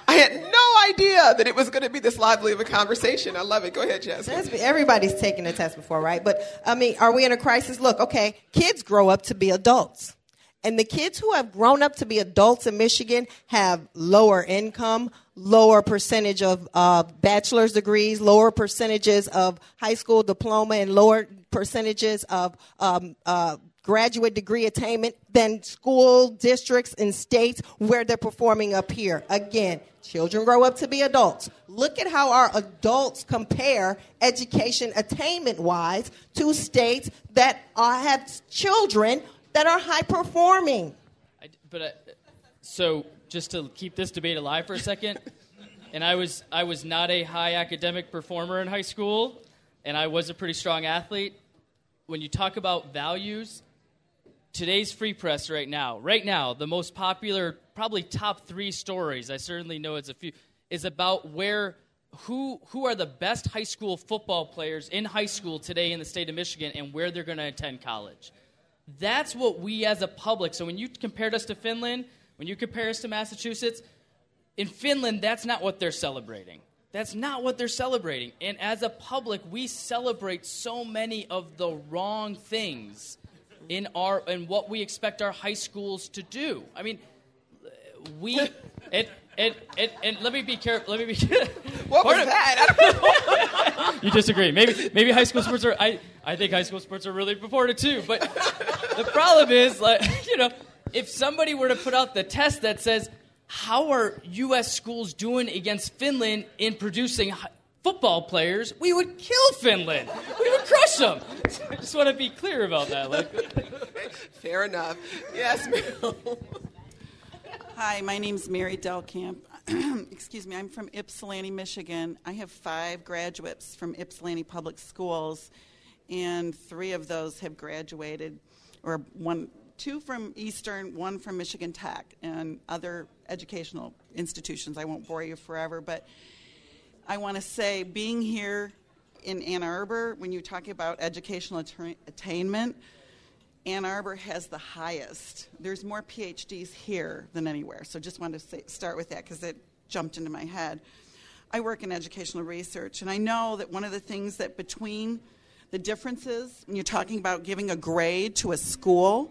I had no idea that it was going to be this lively of a conversation. I love it. Go ahead, Jasmine. Everybody's taken a test before, right? But, I mean, are we in a crisis? Look, okay, kids grow up to be adults. And the kids who have grown up to be adults in Michigan have lower income, lower percentage of uh, bachelor's degrees, lower percentages of high school diploma, and lower percentages of um, uh, graduate degree attainment than school districts and states where they're performing up here. Again, children grow up to be adults. Look at how our adults compare education attainment-wise to states that are, have children that are high performing. I, but I, so just to keep this debate alive for a second, and I was I was not a high academic performer in high school, and I was a pretty strong athlete. When you talk about values, today's Free Press right now, right now, the most popular, probably top three stories, I certainly know it's a few, is about where who who are the best high school football players in high school today in the state of Michigan and where they're going to attend college. That's what we as a public, so when you compared us to Finland, when you compare us to Massachusetts, in Finland, that's not what they're celebrating. That's not what they're celebrating. And as a public, we celebrate so many of the wrong things in our in what we expect our high schools to do. I mean, we and and and, and let me be careful. Let me be careful. What was that? I don't know. You disagree? Maybe maybe high school sports are. I I think high school sports are really important too. But the problem is, like, you know, if somebody were to put out the test that says, how are U S schools doing against Finland in producing football players, we would kill Finland. We would crush them. I just want to be clear about that. Like, fair enough. Yes, ma'am. Hi, my name's Mary Delkamp. Excuse me, I'm from Ypsilanti, Michigan. I have five graduates from Ypsilanti Public Schools, and three of those have graduated, or one, two from Eastern, one from Michigan Tech, and other educational institutions. I won't bore you forever, but I want to say, being here in Ann Arbor, when you're talking about educational att- attainment, Ann Arbor has the highest. There's more P H Ds here than anywhere. So just wanted to say, start with that because it jumped into my head. I work in educational research, and I know that one of the things that between the differences, when you're talking about giving a grade to a school,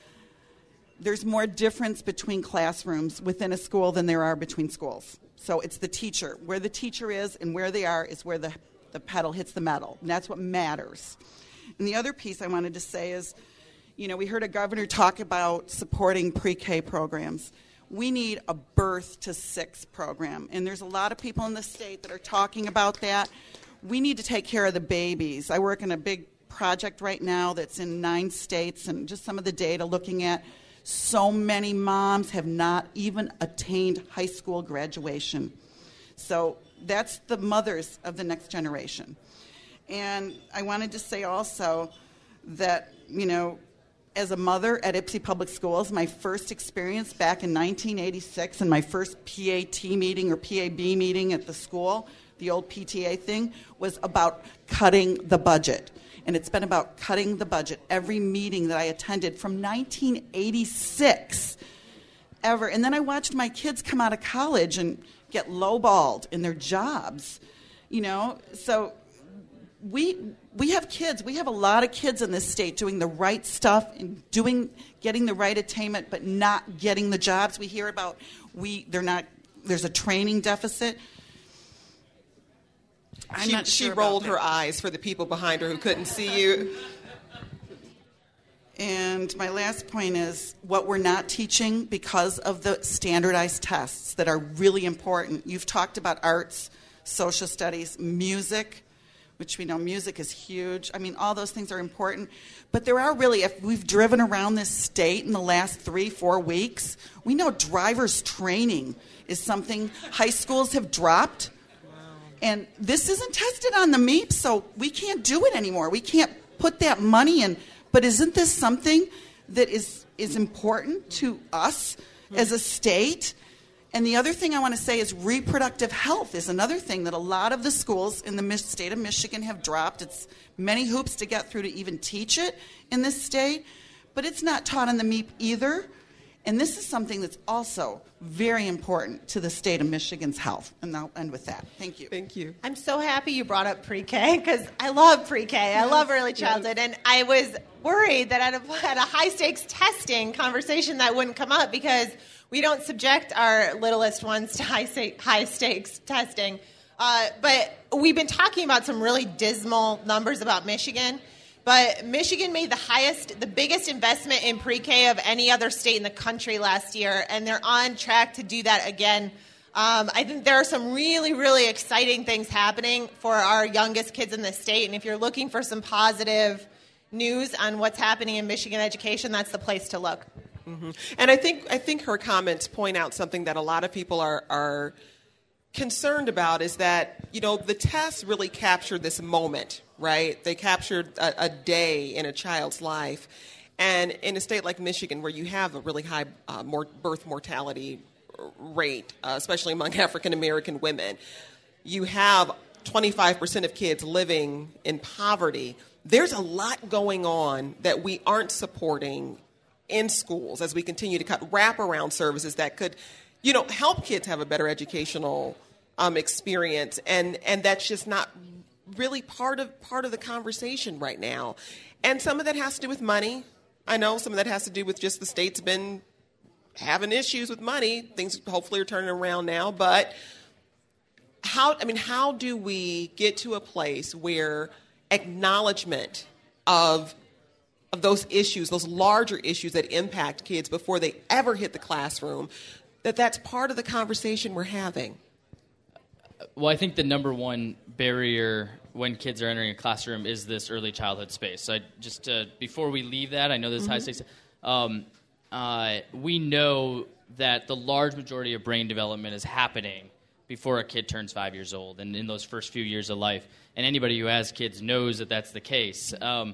there's more difference between classrooms within a school than there are between schools. So it's the teacher. Where the teacher is and where they are is where the, the pedal hits the metal. And that's what matters. And the other piece I wanted to say is, you know, we heard a governor talk about supporting pre-K programs. We need a birth to six program. And there's a lot of people in the state that are talking about that. We need to take care of the babies. I work in a big project right now that's in nine states, and just some of the data looking at so many moms have not even attained high school graduation. So that's the mothers of the next generation. And I wanted to say also that, you know, as a mother at Ypsi Public Schools, my first experience back in nineteen eighty-six and my first P A T meeting or P A B meeting at the school, the old P T A thing, was about cutting the budget. And it's been about cutting the budget every meeting that I attended from nineteen eighty-six ever. And then I watched my kids come out of college and get lowballed in their jobs, you know. So we we have kids. We have a lot of kids in this state doing the right stuff and doing getting the right attainment, but not getting the jobs. We hear about we they're not. There's a training deficit. I'm she not she sure rolled about her that. eyes for the people behind her who couldn't see you. And my last point is what we're not teaching because of the standardized tests that are really important. You've talked about arts, social studies, music, which we know music is huge. I mean, all those things are important. But there are really, if we've driven around this state in the last three, four weeks, we know driver's training is something high schools have dropped. And this isn't tested on the M E P, so we can't do it anymore. We can't put that money in. But isn't this something that is, is important to us as a state? And the other thing I want to say is reproductive health is another thing that a lot of the schools in the state of Michigan have dropped. It's many hoops to get through to even teach it in this state, but it's not taught in the M E P either. And this is something that's also very important to the state of Michigan's health. And I'll end with that. Thank you. Thank you. I'm so happy you brought up pre-K because I love pre-K. I Yes, love early childhood. yes. And I was worried that at a, at a high-stakes testing conversation that wouldn't come up because we don't subject our littlest ones to high sta- high-stakes testing. Uh, but we've been talking about some really dismal numbers about Michigan. But Michigan made the highest, the biggest investment in pre-K of any other state in the country last year, and they're on track to do that again. Um, I think there are some really, really exciting things happening for our youngest kids in the state, and if you're looking for some positive news on what's happening in Michigan education, that's the place to look. Mm-hmm. And I think I think her comments point out something that a lot of people are are concerned about is that, you know, the tests really captured this moment, right? They captured a, a day in a child's life. And in a state like Michigan, where you have a really high uh, more birth mortality rate, uh, especially among African American women, you have twenty-five percent of kids living in poverty. There's a lot going on that we aren't supporting in schools as we continue to cut wraparound services that could, you know, help kids have a better educational um, experience, and and that's just not really part of part of the conversation right now. And some of that has to do with money. I know some of that has to do with just the state's been having issues with money. Things hopefully are turning around now, but how? I mean, how do we get to a place where acknowledgement of of those issues, those larger issues that impact kids before they ever hit the classroom, that that's part of the conversation we're having? Well, I think the number one barrier when kids are entering a classroom is this early childhood space. So I just uh, before we leave that, I know this is high stakes. Um, uh, we know that the large majority of brain development is happening before a kid turns five years old, and in those first few years of life. And anybody who has kids knows that that's the case. Um,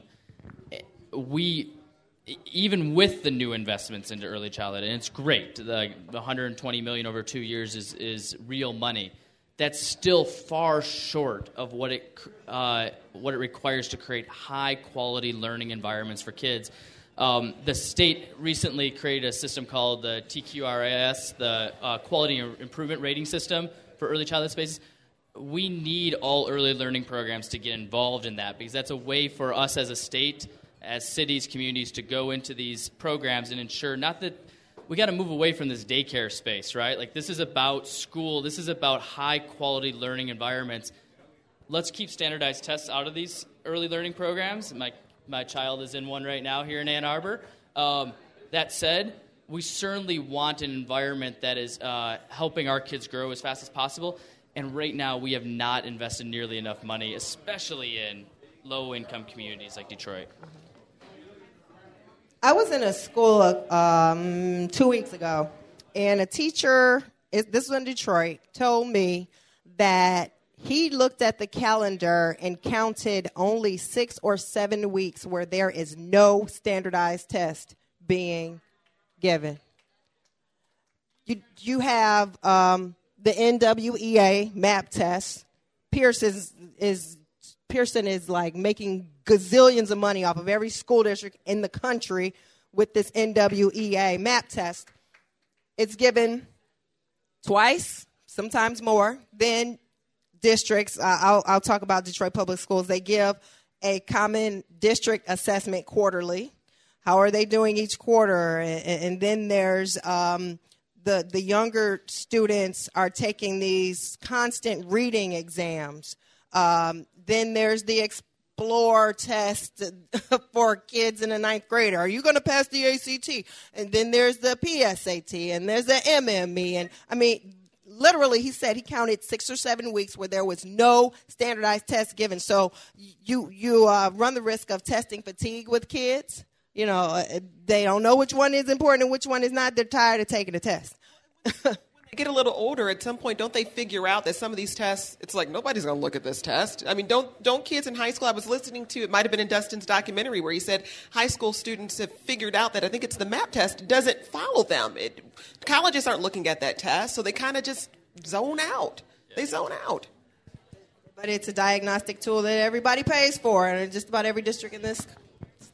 we, even with the new investments into early childhood, and it's great, the, the one hundred twenty million dollars over two years is, is real money. That's still far short of what it uh, what it requires to create high-quality learning environments for kids. Um, the state recently created a system called the T Q R S, the uh, Quality Improvement Rating System for early childhood spaces. We need all early learning programs to get involved in that because that's a way for us as a state, as cities, communities, to go into these programs and ensure not that we got to move away from this daycare space, right? Like, this is about school. This is about high-quality learning environments. Let's keep standardized tests out of these early learning programs. My my child is in one right now here in Ann Arbor. Um, that said, we certainly want an environment that is uh, helping our kids grow as fast as possible. And right now, we have not invested nearly enough money, especially in low-income communities like Detroit. I was in a school um, two weeks ago, and a teacher, this was in Detroit, told me that he looked at the calendar and counted only six or seven weeks where there is no standardized test being given. You, you have um, the N W E A MAP test. Pierce is, is Pearson is like making gazillions of money off of every school district in the country with this N W E A MAP test. It's given twice, sometimes more, than districts. Uh, I'll, I'll talk about Detroit Public Schools. They give a common district assessment quarterly. How are they doing each quarter? And, and then there's um, the, the younger students are taking these constant reading exams. Um, then there's the Explore test for kids in the ninth grade. Are you going to pass the A C T? And then there's the P S A T, and there's the M M E. And I mean, literally, he said he counted six or seven weeks where there was no standardized test given. So you you uh, run the risk of testing fatigue with kids. You know, they don't know which one is important and which one is not. They're tired of taking the test. They get a little older, at some point, don't they figure out that some of these tests, it's like, nobody's going to look at this test? I mean, don't don't kids in high school, I was listening to, it might have been in Dustin's documentary where he said high school students have figured out that I think it's the MAP test doesn't follow them. It, colleges aren't looking at that test, so they kind of just zone out. They zone out. But it's a diagnostic tool that everybody pays for, and just about every district in this state.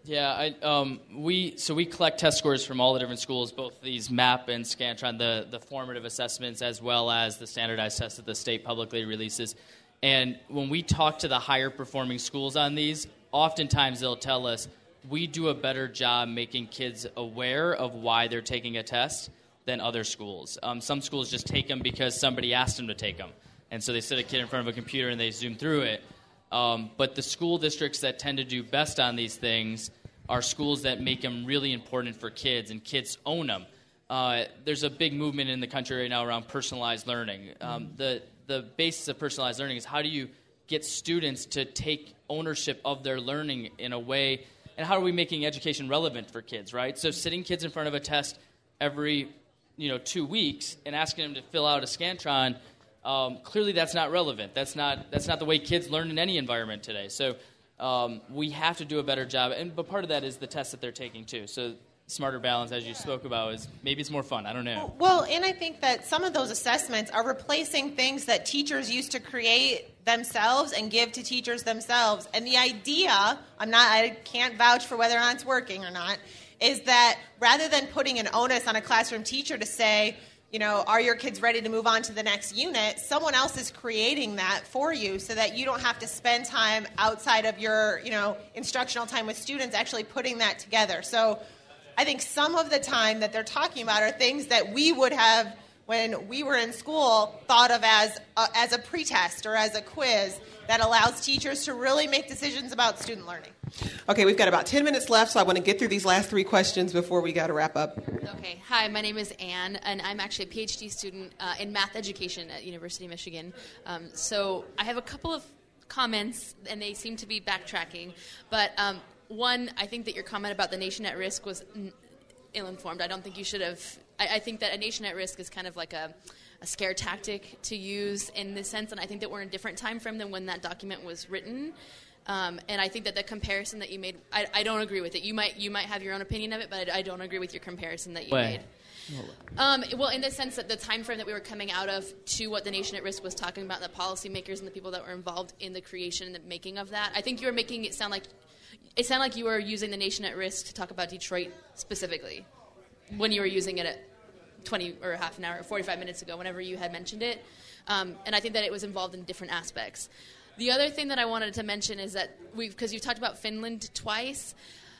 Yeah, I, um, we so we collect test scores from all the different schools, both these MAP and Scantron, the, the formative assessments, as well as the standardized tests that the state publicly releases. And when we talk to the higher performing schools on these, oftentimes they'll tell us we do a better job making kids aware of why they're taking a test than other schools. Um, some schools just take them because somebody asked them to take them. And so they sit a kid in front of a computer and they zoom through it. Um, but the school districts that tend to do best on these things are schools that make them really important for kids, and kids own them. Uh, there's a big movement in the country right now around personalized learning. Um, the, the basis of personalized learning is how do you get students to take ownership of their learning in a way, and how are we making education relevant for kids, right? So sitting kids in front of a test every you know, two weeks and asking them to fill out a Scantron, Um, clearly, that's not relevant. That's not that's not the way kids learn in any environment today. So um, we have to do a better job. And but part of that is the tests that they're taking too. So Smarter Balance, as you spoke about, is maybe it's more fun. I don't know. Well, and I think that some of those assessments are replacing things that teachers used to create themselves and give to teachers themselves. And the idea, I'm not, I can't vouch for whether or not it's working or not, is that rather than putting an onus on a classroom teacher to say, you know, are your kids ready to move on to the next unit? Someone else is creating that for you so that you don't have to spend time outside of your, you know, instructional time with students actually putting that together. So I think some of the time that they're talking about are things that we would have, when we were in school, thought of as a, as a pretest or as a quiz that allows teachers to really make decisions about student learning. Okay, we've got about ten minutes left, so I want to get through these last three questions before we got to wrap up. Okay. Hi, my name is Anne, and I'm actually a PhD student uh, in math education at University of Michigan. Um, so I have a couple of comments, and they seem to be backtracking. But um, one, I think that your comment about the nation at risk was n- ill-informed. I don't think you should have. I, I think that a nation at risk is kind of like a, a scare tactic to use in this sense, and I think that we're in a different time frame than when that document was written. Um, and I think that the comparison that you made, I, I don't agree with it. You might you might have your own opinion of it, but I, I don't agree with your comparison that you Way. made. Um, well, in the sense that the time frame that we were coming out of to what the Nation at Risk was talking about, the policymakers and the people that were involved in the creation and the making of that, I think you were making it sound like it sounded like you were using the Nation at Risk to talk about Detroit specifically when you were using it at twenty or half an hour, or forty-five minutes ago, whenever you had mentioned it. Um, and I think that it was involved in different aspects. The other thing that I wanted to mention is that we've, because you talked about Finland twice.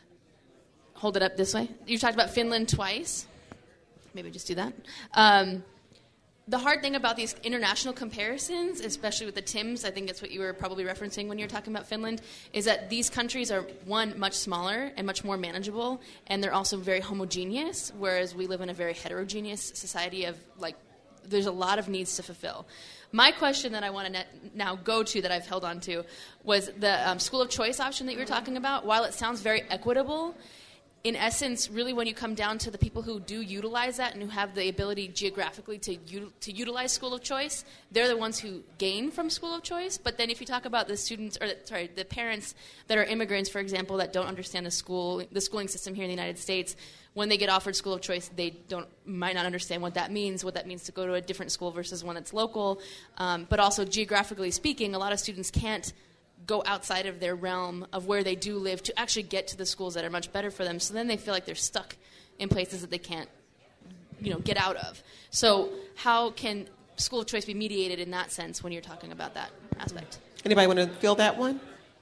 Hold it up this way. You talked about Finland twice. Maybe just do that. Um, the hard thing about these international comparisons, especially with the T I M S, I think that's what you were probably referencing when you were talking about Finland, is that these countries are, one, much smaller and much more manageable, and they're also very homogeneous, whereas we live in a very heterogeneous society of, like, there's a lot of needs to fulfill. My question that I want to now go to that I've held on to was the um, school of choice option that you were talking about. While it sounds very equitable, in essence, really when you come down to the people who do utilize that and who have the ability geographically to u- to utilize school of choice, they're the ones who gain from school of choice. But then if you talk about the students, or sorry, the parents that are immigrants, for example, that don't understand the school, the schooling system here in the United States, when they get offered school of choice, they don't might not understand what that means, what that means to go to a different school versus one that's local. Um, but also geographically speaking, a lot of students can't go outside of their realm of where they do live to actually get to the schools that are much better for them. So then they feel like they're stuck in places that they can't, you know, get out of. So how can school of choice be mediated in that sense when you're talking about that aspect? Anybody want to fill that one?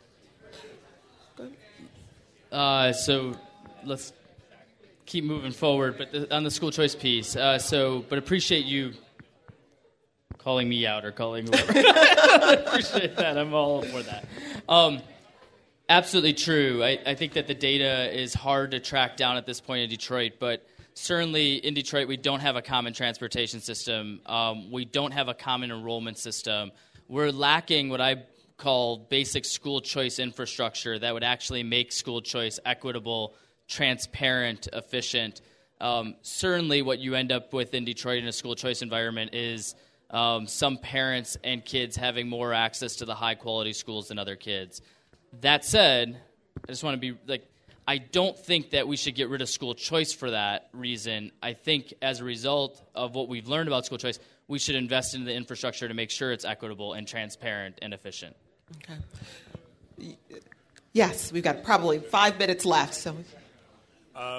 Uh, so let's keep moving forward, but the, on the school choice piece. Uh, so, but appreciate you calling me out or calling whoever. I appreciate that. I'm all for that. Um, absolutely true. I, I think that the data is hard to track down at this point in Detroit, but certainly in Detroit we don't have a common transportation system. Um, we don't have a common enrollment system. We're lacking what I call basic school choice infrastructure that would actually make school choice equitable, transparent, efficient. Um, certainly what you end up with in Detroit in a school choice environment is um, some parents and kids having more access to the high-quality schools than other kids. That said, I just want to be, like, I don't think that we should get rid of school choice for that reason. I think as a result of what we've learned about school choice, we should invest in the infrastructure to make sure it's equitable and transparent and efficient. Okay. Yes, we've got probably five minutes left. So, uh,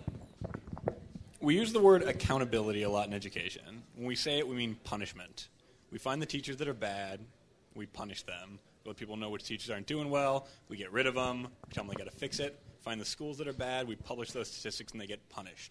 we use the word accountability a lot in education. When we say it, we mean punishment. We find the teachers that are bad, we punish them. We let people know which teachers aren't doing well, we get rid of them, we tell them they got to fix it. Find the schools that are bad, we publish those statistics, and they get punished.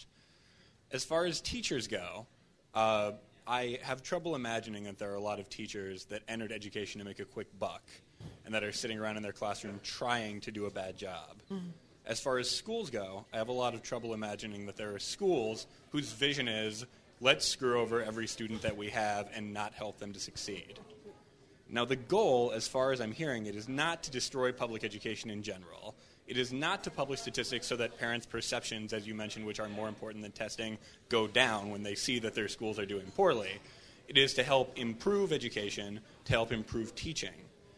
As far as teachers go, uh, I have trouble imagining that there are a lot of teachers that entered education to make a quick buck and that are sitting around in their classroom trying to do a bad job. Mm-hmm. As far as schools go, I have a lot of trouble imagining that there are schools whose vision is, let's screw over every student that we have and not help them to succeed. Now, the goal, as far as I'm hearing it, is not to destroy public education in general. It is not to publish statistics so that parents' perceptions, as you mentioned, which are more important than testing, go down when they see that their schools are doing poorly. It is to help improve education, to help improve teaching.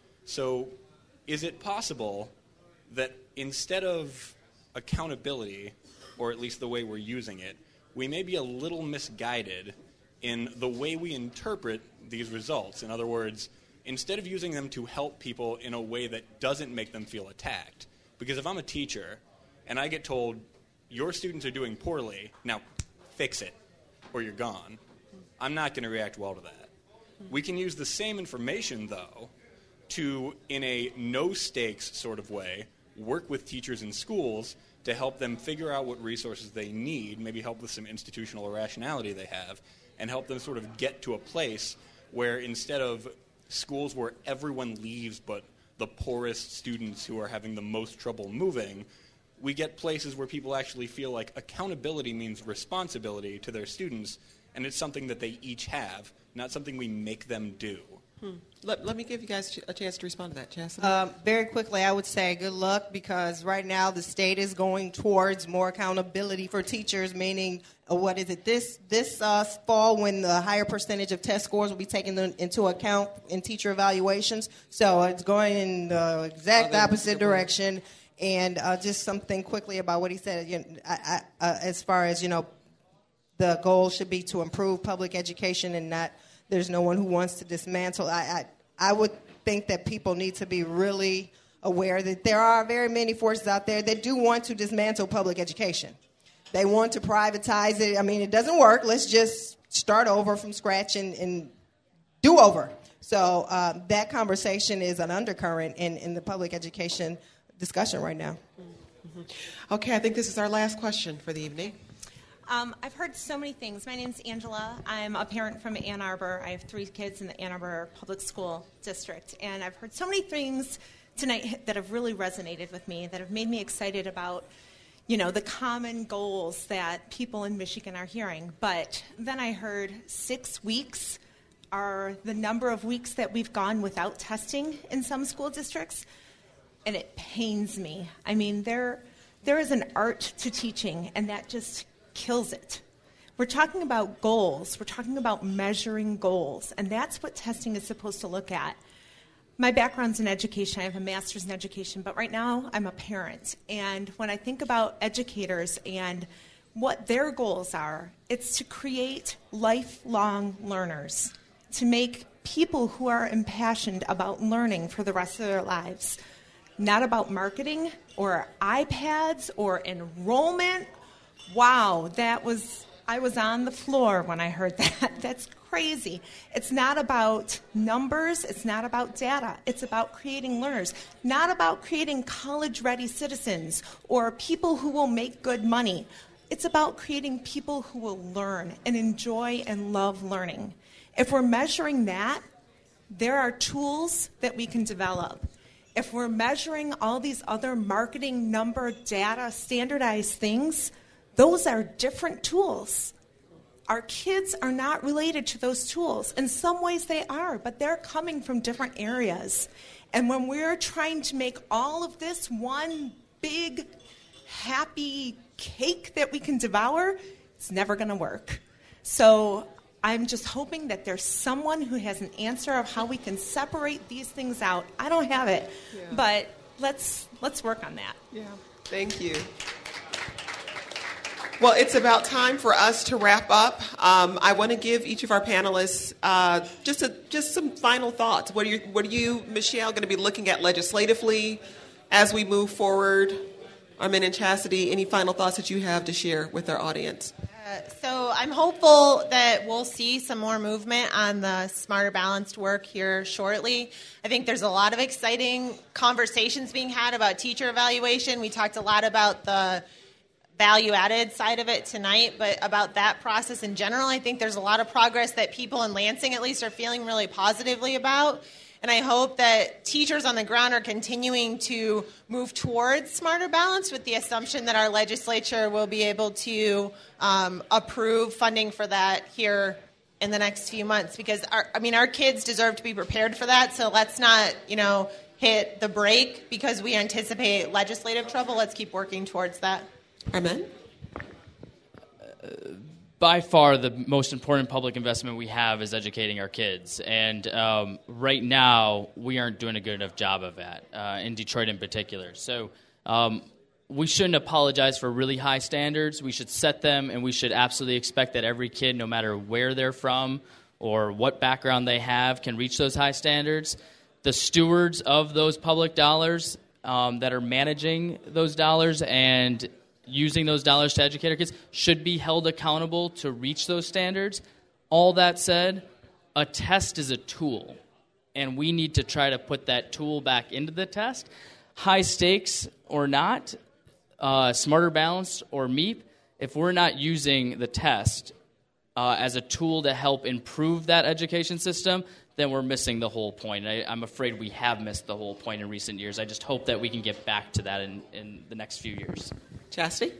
So is it possible that instead of accountability, or at least the way we're using it, we may be a little misguided in the way we interpret these results? In other words, instead of using them to help people in a way that doesn't make them feel attacked. Because if I'm a teacher and I get told, your students are doing poorly, now fix it or you're gone, I'm not going to react well to that. We can use the same information, though, to, in a no-stakes sort of way, work with teachers in schools to help them figure out what resources they need, maybe help with some institutional irrationality they have, and help them sort of get to a place where instead of schools where everyone leaves but the poorest students who are having the most trouble moving, we get places where people actually feel like accountability means responsibility to their students, and it's something that they each have, not something we make them do. Hmm. Let, let me give you guys a chance to respond to that, Chastity. Um, very quickly, I would say good luck, because right now the state is going towards more accountability for teachers, meaning, uh, what is it, this this uh, fall when the higher percentage of test scores will be taken into account in teacher evaluations. So it's going in the exact oh, opposite direction. And uh, just something quickly about what he said, you know, I, I, uh, as far as, you know, the goal should be to improve public education and not, there's no one who wants to dismantle. I, I I would think that people need to be really aware that there are very many forces out there that do want to dismantle public education. They want to privatize it. I mean, it doesn't work. Let's just start over from scratch and, and do over. So uh, that conversation is an undercurrent in, in the public education discussion right now. Mm-hmm. Okay, I think this is our last question for the evening. Um, I've heard so many things. My name's Angela. I'm a parent from Ann Arbor. I have three kids in the Ann Arbor Public School District. And I've heard so many things tonight that have really resonated with me, that have made me excited about, you know, the common goals that people in Michigan are hearing. But then I heard six weeks are the number of weeks that we've gone without testing in some school districts. And it pains me. I mean, there there is an art to teaching, and that just kills it. We're talking about goals. We're talking about measuring goals, and that's what testing is supposed to look at. My background's in education. I have a master's in education, but right now I'm a parent. And when I think about educators and what their goals are, it's to create lifelong learners, to make people who are impassioned about learning for the rest of their lives, not about marketing or iPads or enrollment. Wow, that was, I was on the floor when I heard that. That's crazy. It's not about numbers. It's not about data. It's about creating learners, not about creating college-ready citizens or people who will make good money. It's about creating people who will learn and enjoy and love learning. If we're measuring that, there are tools that we can develop. If we're measuring all these other marketing, number, data, standardized things, those are different tools. Our kids are not related to those tools. In some ways they are, but they're coming from different areas. And when we're trying to make all of this one big, happy cake that we can devour, it's never going to work. So I'm just hoping that there's someone who has an answer of how we can separate these things out. I don't have it, yeah. but let's let's work on that. Yeah, thank you. Well, it's about time for us to wrap up. Um, I want to give each of our panelists uh, just a, just some final thoughts. What are you, what are you, Michelle, going to be looking at legislatively as we move forward? Armin and Chastity, any final thoughts that you have to share with our audience? Uh, so I'm hopeful that we'll see some more movement on the Smarter Balanced work here shortly. I think there's a lot of exciting conversations being had about teacher evaluation. We talked a lot about the value-added side of it tonight, but about that process in general, I think there's a lot of progress that people in Lansing at least are feeling really positively about. And I hope that teachers on the ground are continuing to move towards Smarter Balance with the assumption that our legislature will be able to um, approve funding for that here in the next few months. Because, our, I mean, our kids deserve to be prepared for that, so let's not, you know, hit the brake because we anticipate legislative trouble. Let's keep working towards that. Armin? By far, the most important public investment we have is educating our kids. And um, right now, we aren't doing a good enough job of that, uh, in Detroit in particular. So um, we shouldn't apologize for really high standards. We should set them, and we should absolutely expect that every kid, no matter where they're from or what background they have, can reach those high standards. The stewards of those public dollars um, that are managing those dollars and using those dollars to educate our kids should be held accountable to reach those standards. All that said, a test is a tool, and we need to try to put that tool back into the test. High stakes or not, uh, Smarter Balanced or MEEP, if we're not using the test uh, as a tool to help improve that education system, then we're missing the whole point. I, I'm afraid we have missed the whole point in recent years. I just hope that we can get back to that in, in the next few years. Chastity?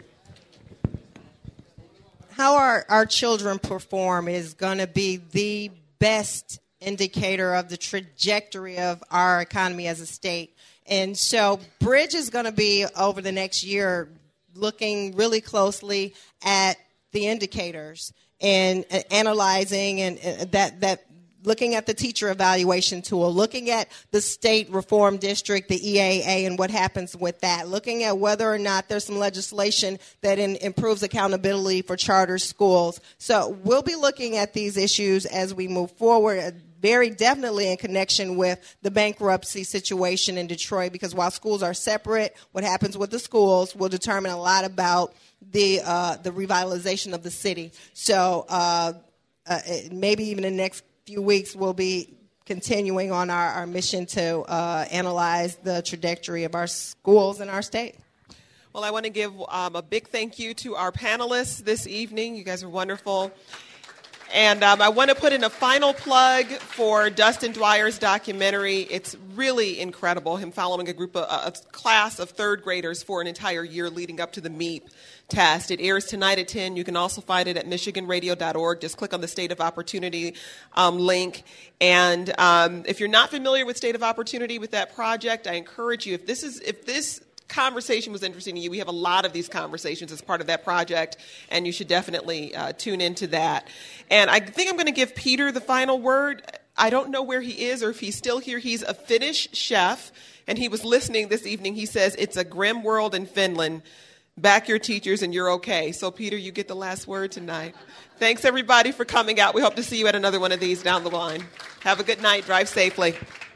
How our, our children perform is going to be the best indicator of the trajectory of our economy as a state. And so Bridge is going to be, over the next year, looking really closely at the indicators and uh, analyzing and uh, that that looking at the teacher evaluation tool, looking at the state reform district, the E A A, and what happens with that, looking at whether or not there's some legislation that in, improves accountability for charter schools. So we'll be looking at these issues as we move forward, very definitely in connection with the bankruptcy situation in Detroit, because while schools are separate, what happens with the schools will determine a lot about the uh, the revitalization of the city. So uh, uh, maybe even in the next few weeks we'll be continuing on our, our mission to uh, analyze the trajectory of our schools in our state. Well, I want to give um, a big thank you to our panelists this evening. You guys are wonderful. And um, I want to put in a final plug for Dustin Dwyer's documentary. It's really incredible, him following a group of a class of third graders for an entire year leading up to the MEEP test. It airs tonight at ten. You can also find it at michigan radio dot org. Just click on the State of Opportunity um, link. And um, if you're not familiar with State of Opportunity, with that project, I encourage you, if this is if this conversation was interesting to you, we have a lot of these conversations as part of that project, and you should definitely uh, tune into that. And I think I'm going to give Peter the final word. I don't know where he is or if he's still here. He's a Finnish chef, and he was listening this evening. He says, it's a grim world in Finland. Back your teachers and you're okay. So, Peter, you get the last word tonight. Thanks, everybody, for coming out. We hope to see you at another one of these down the line. Have a good night. Drive safely.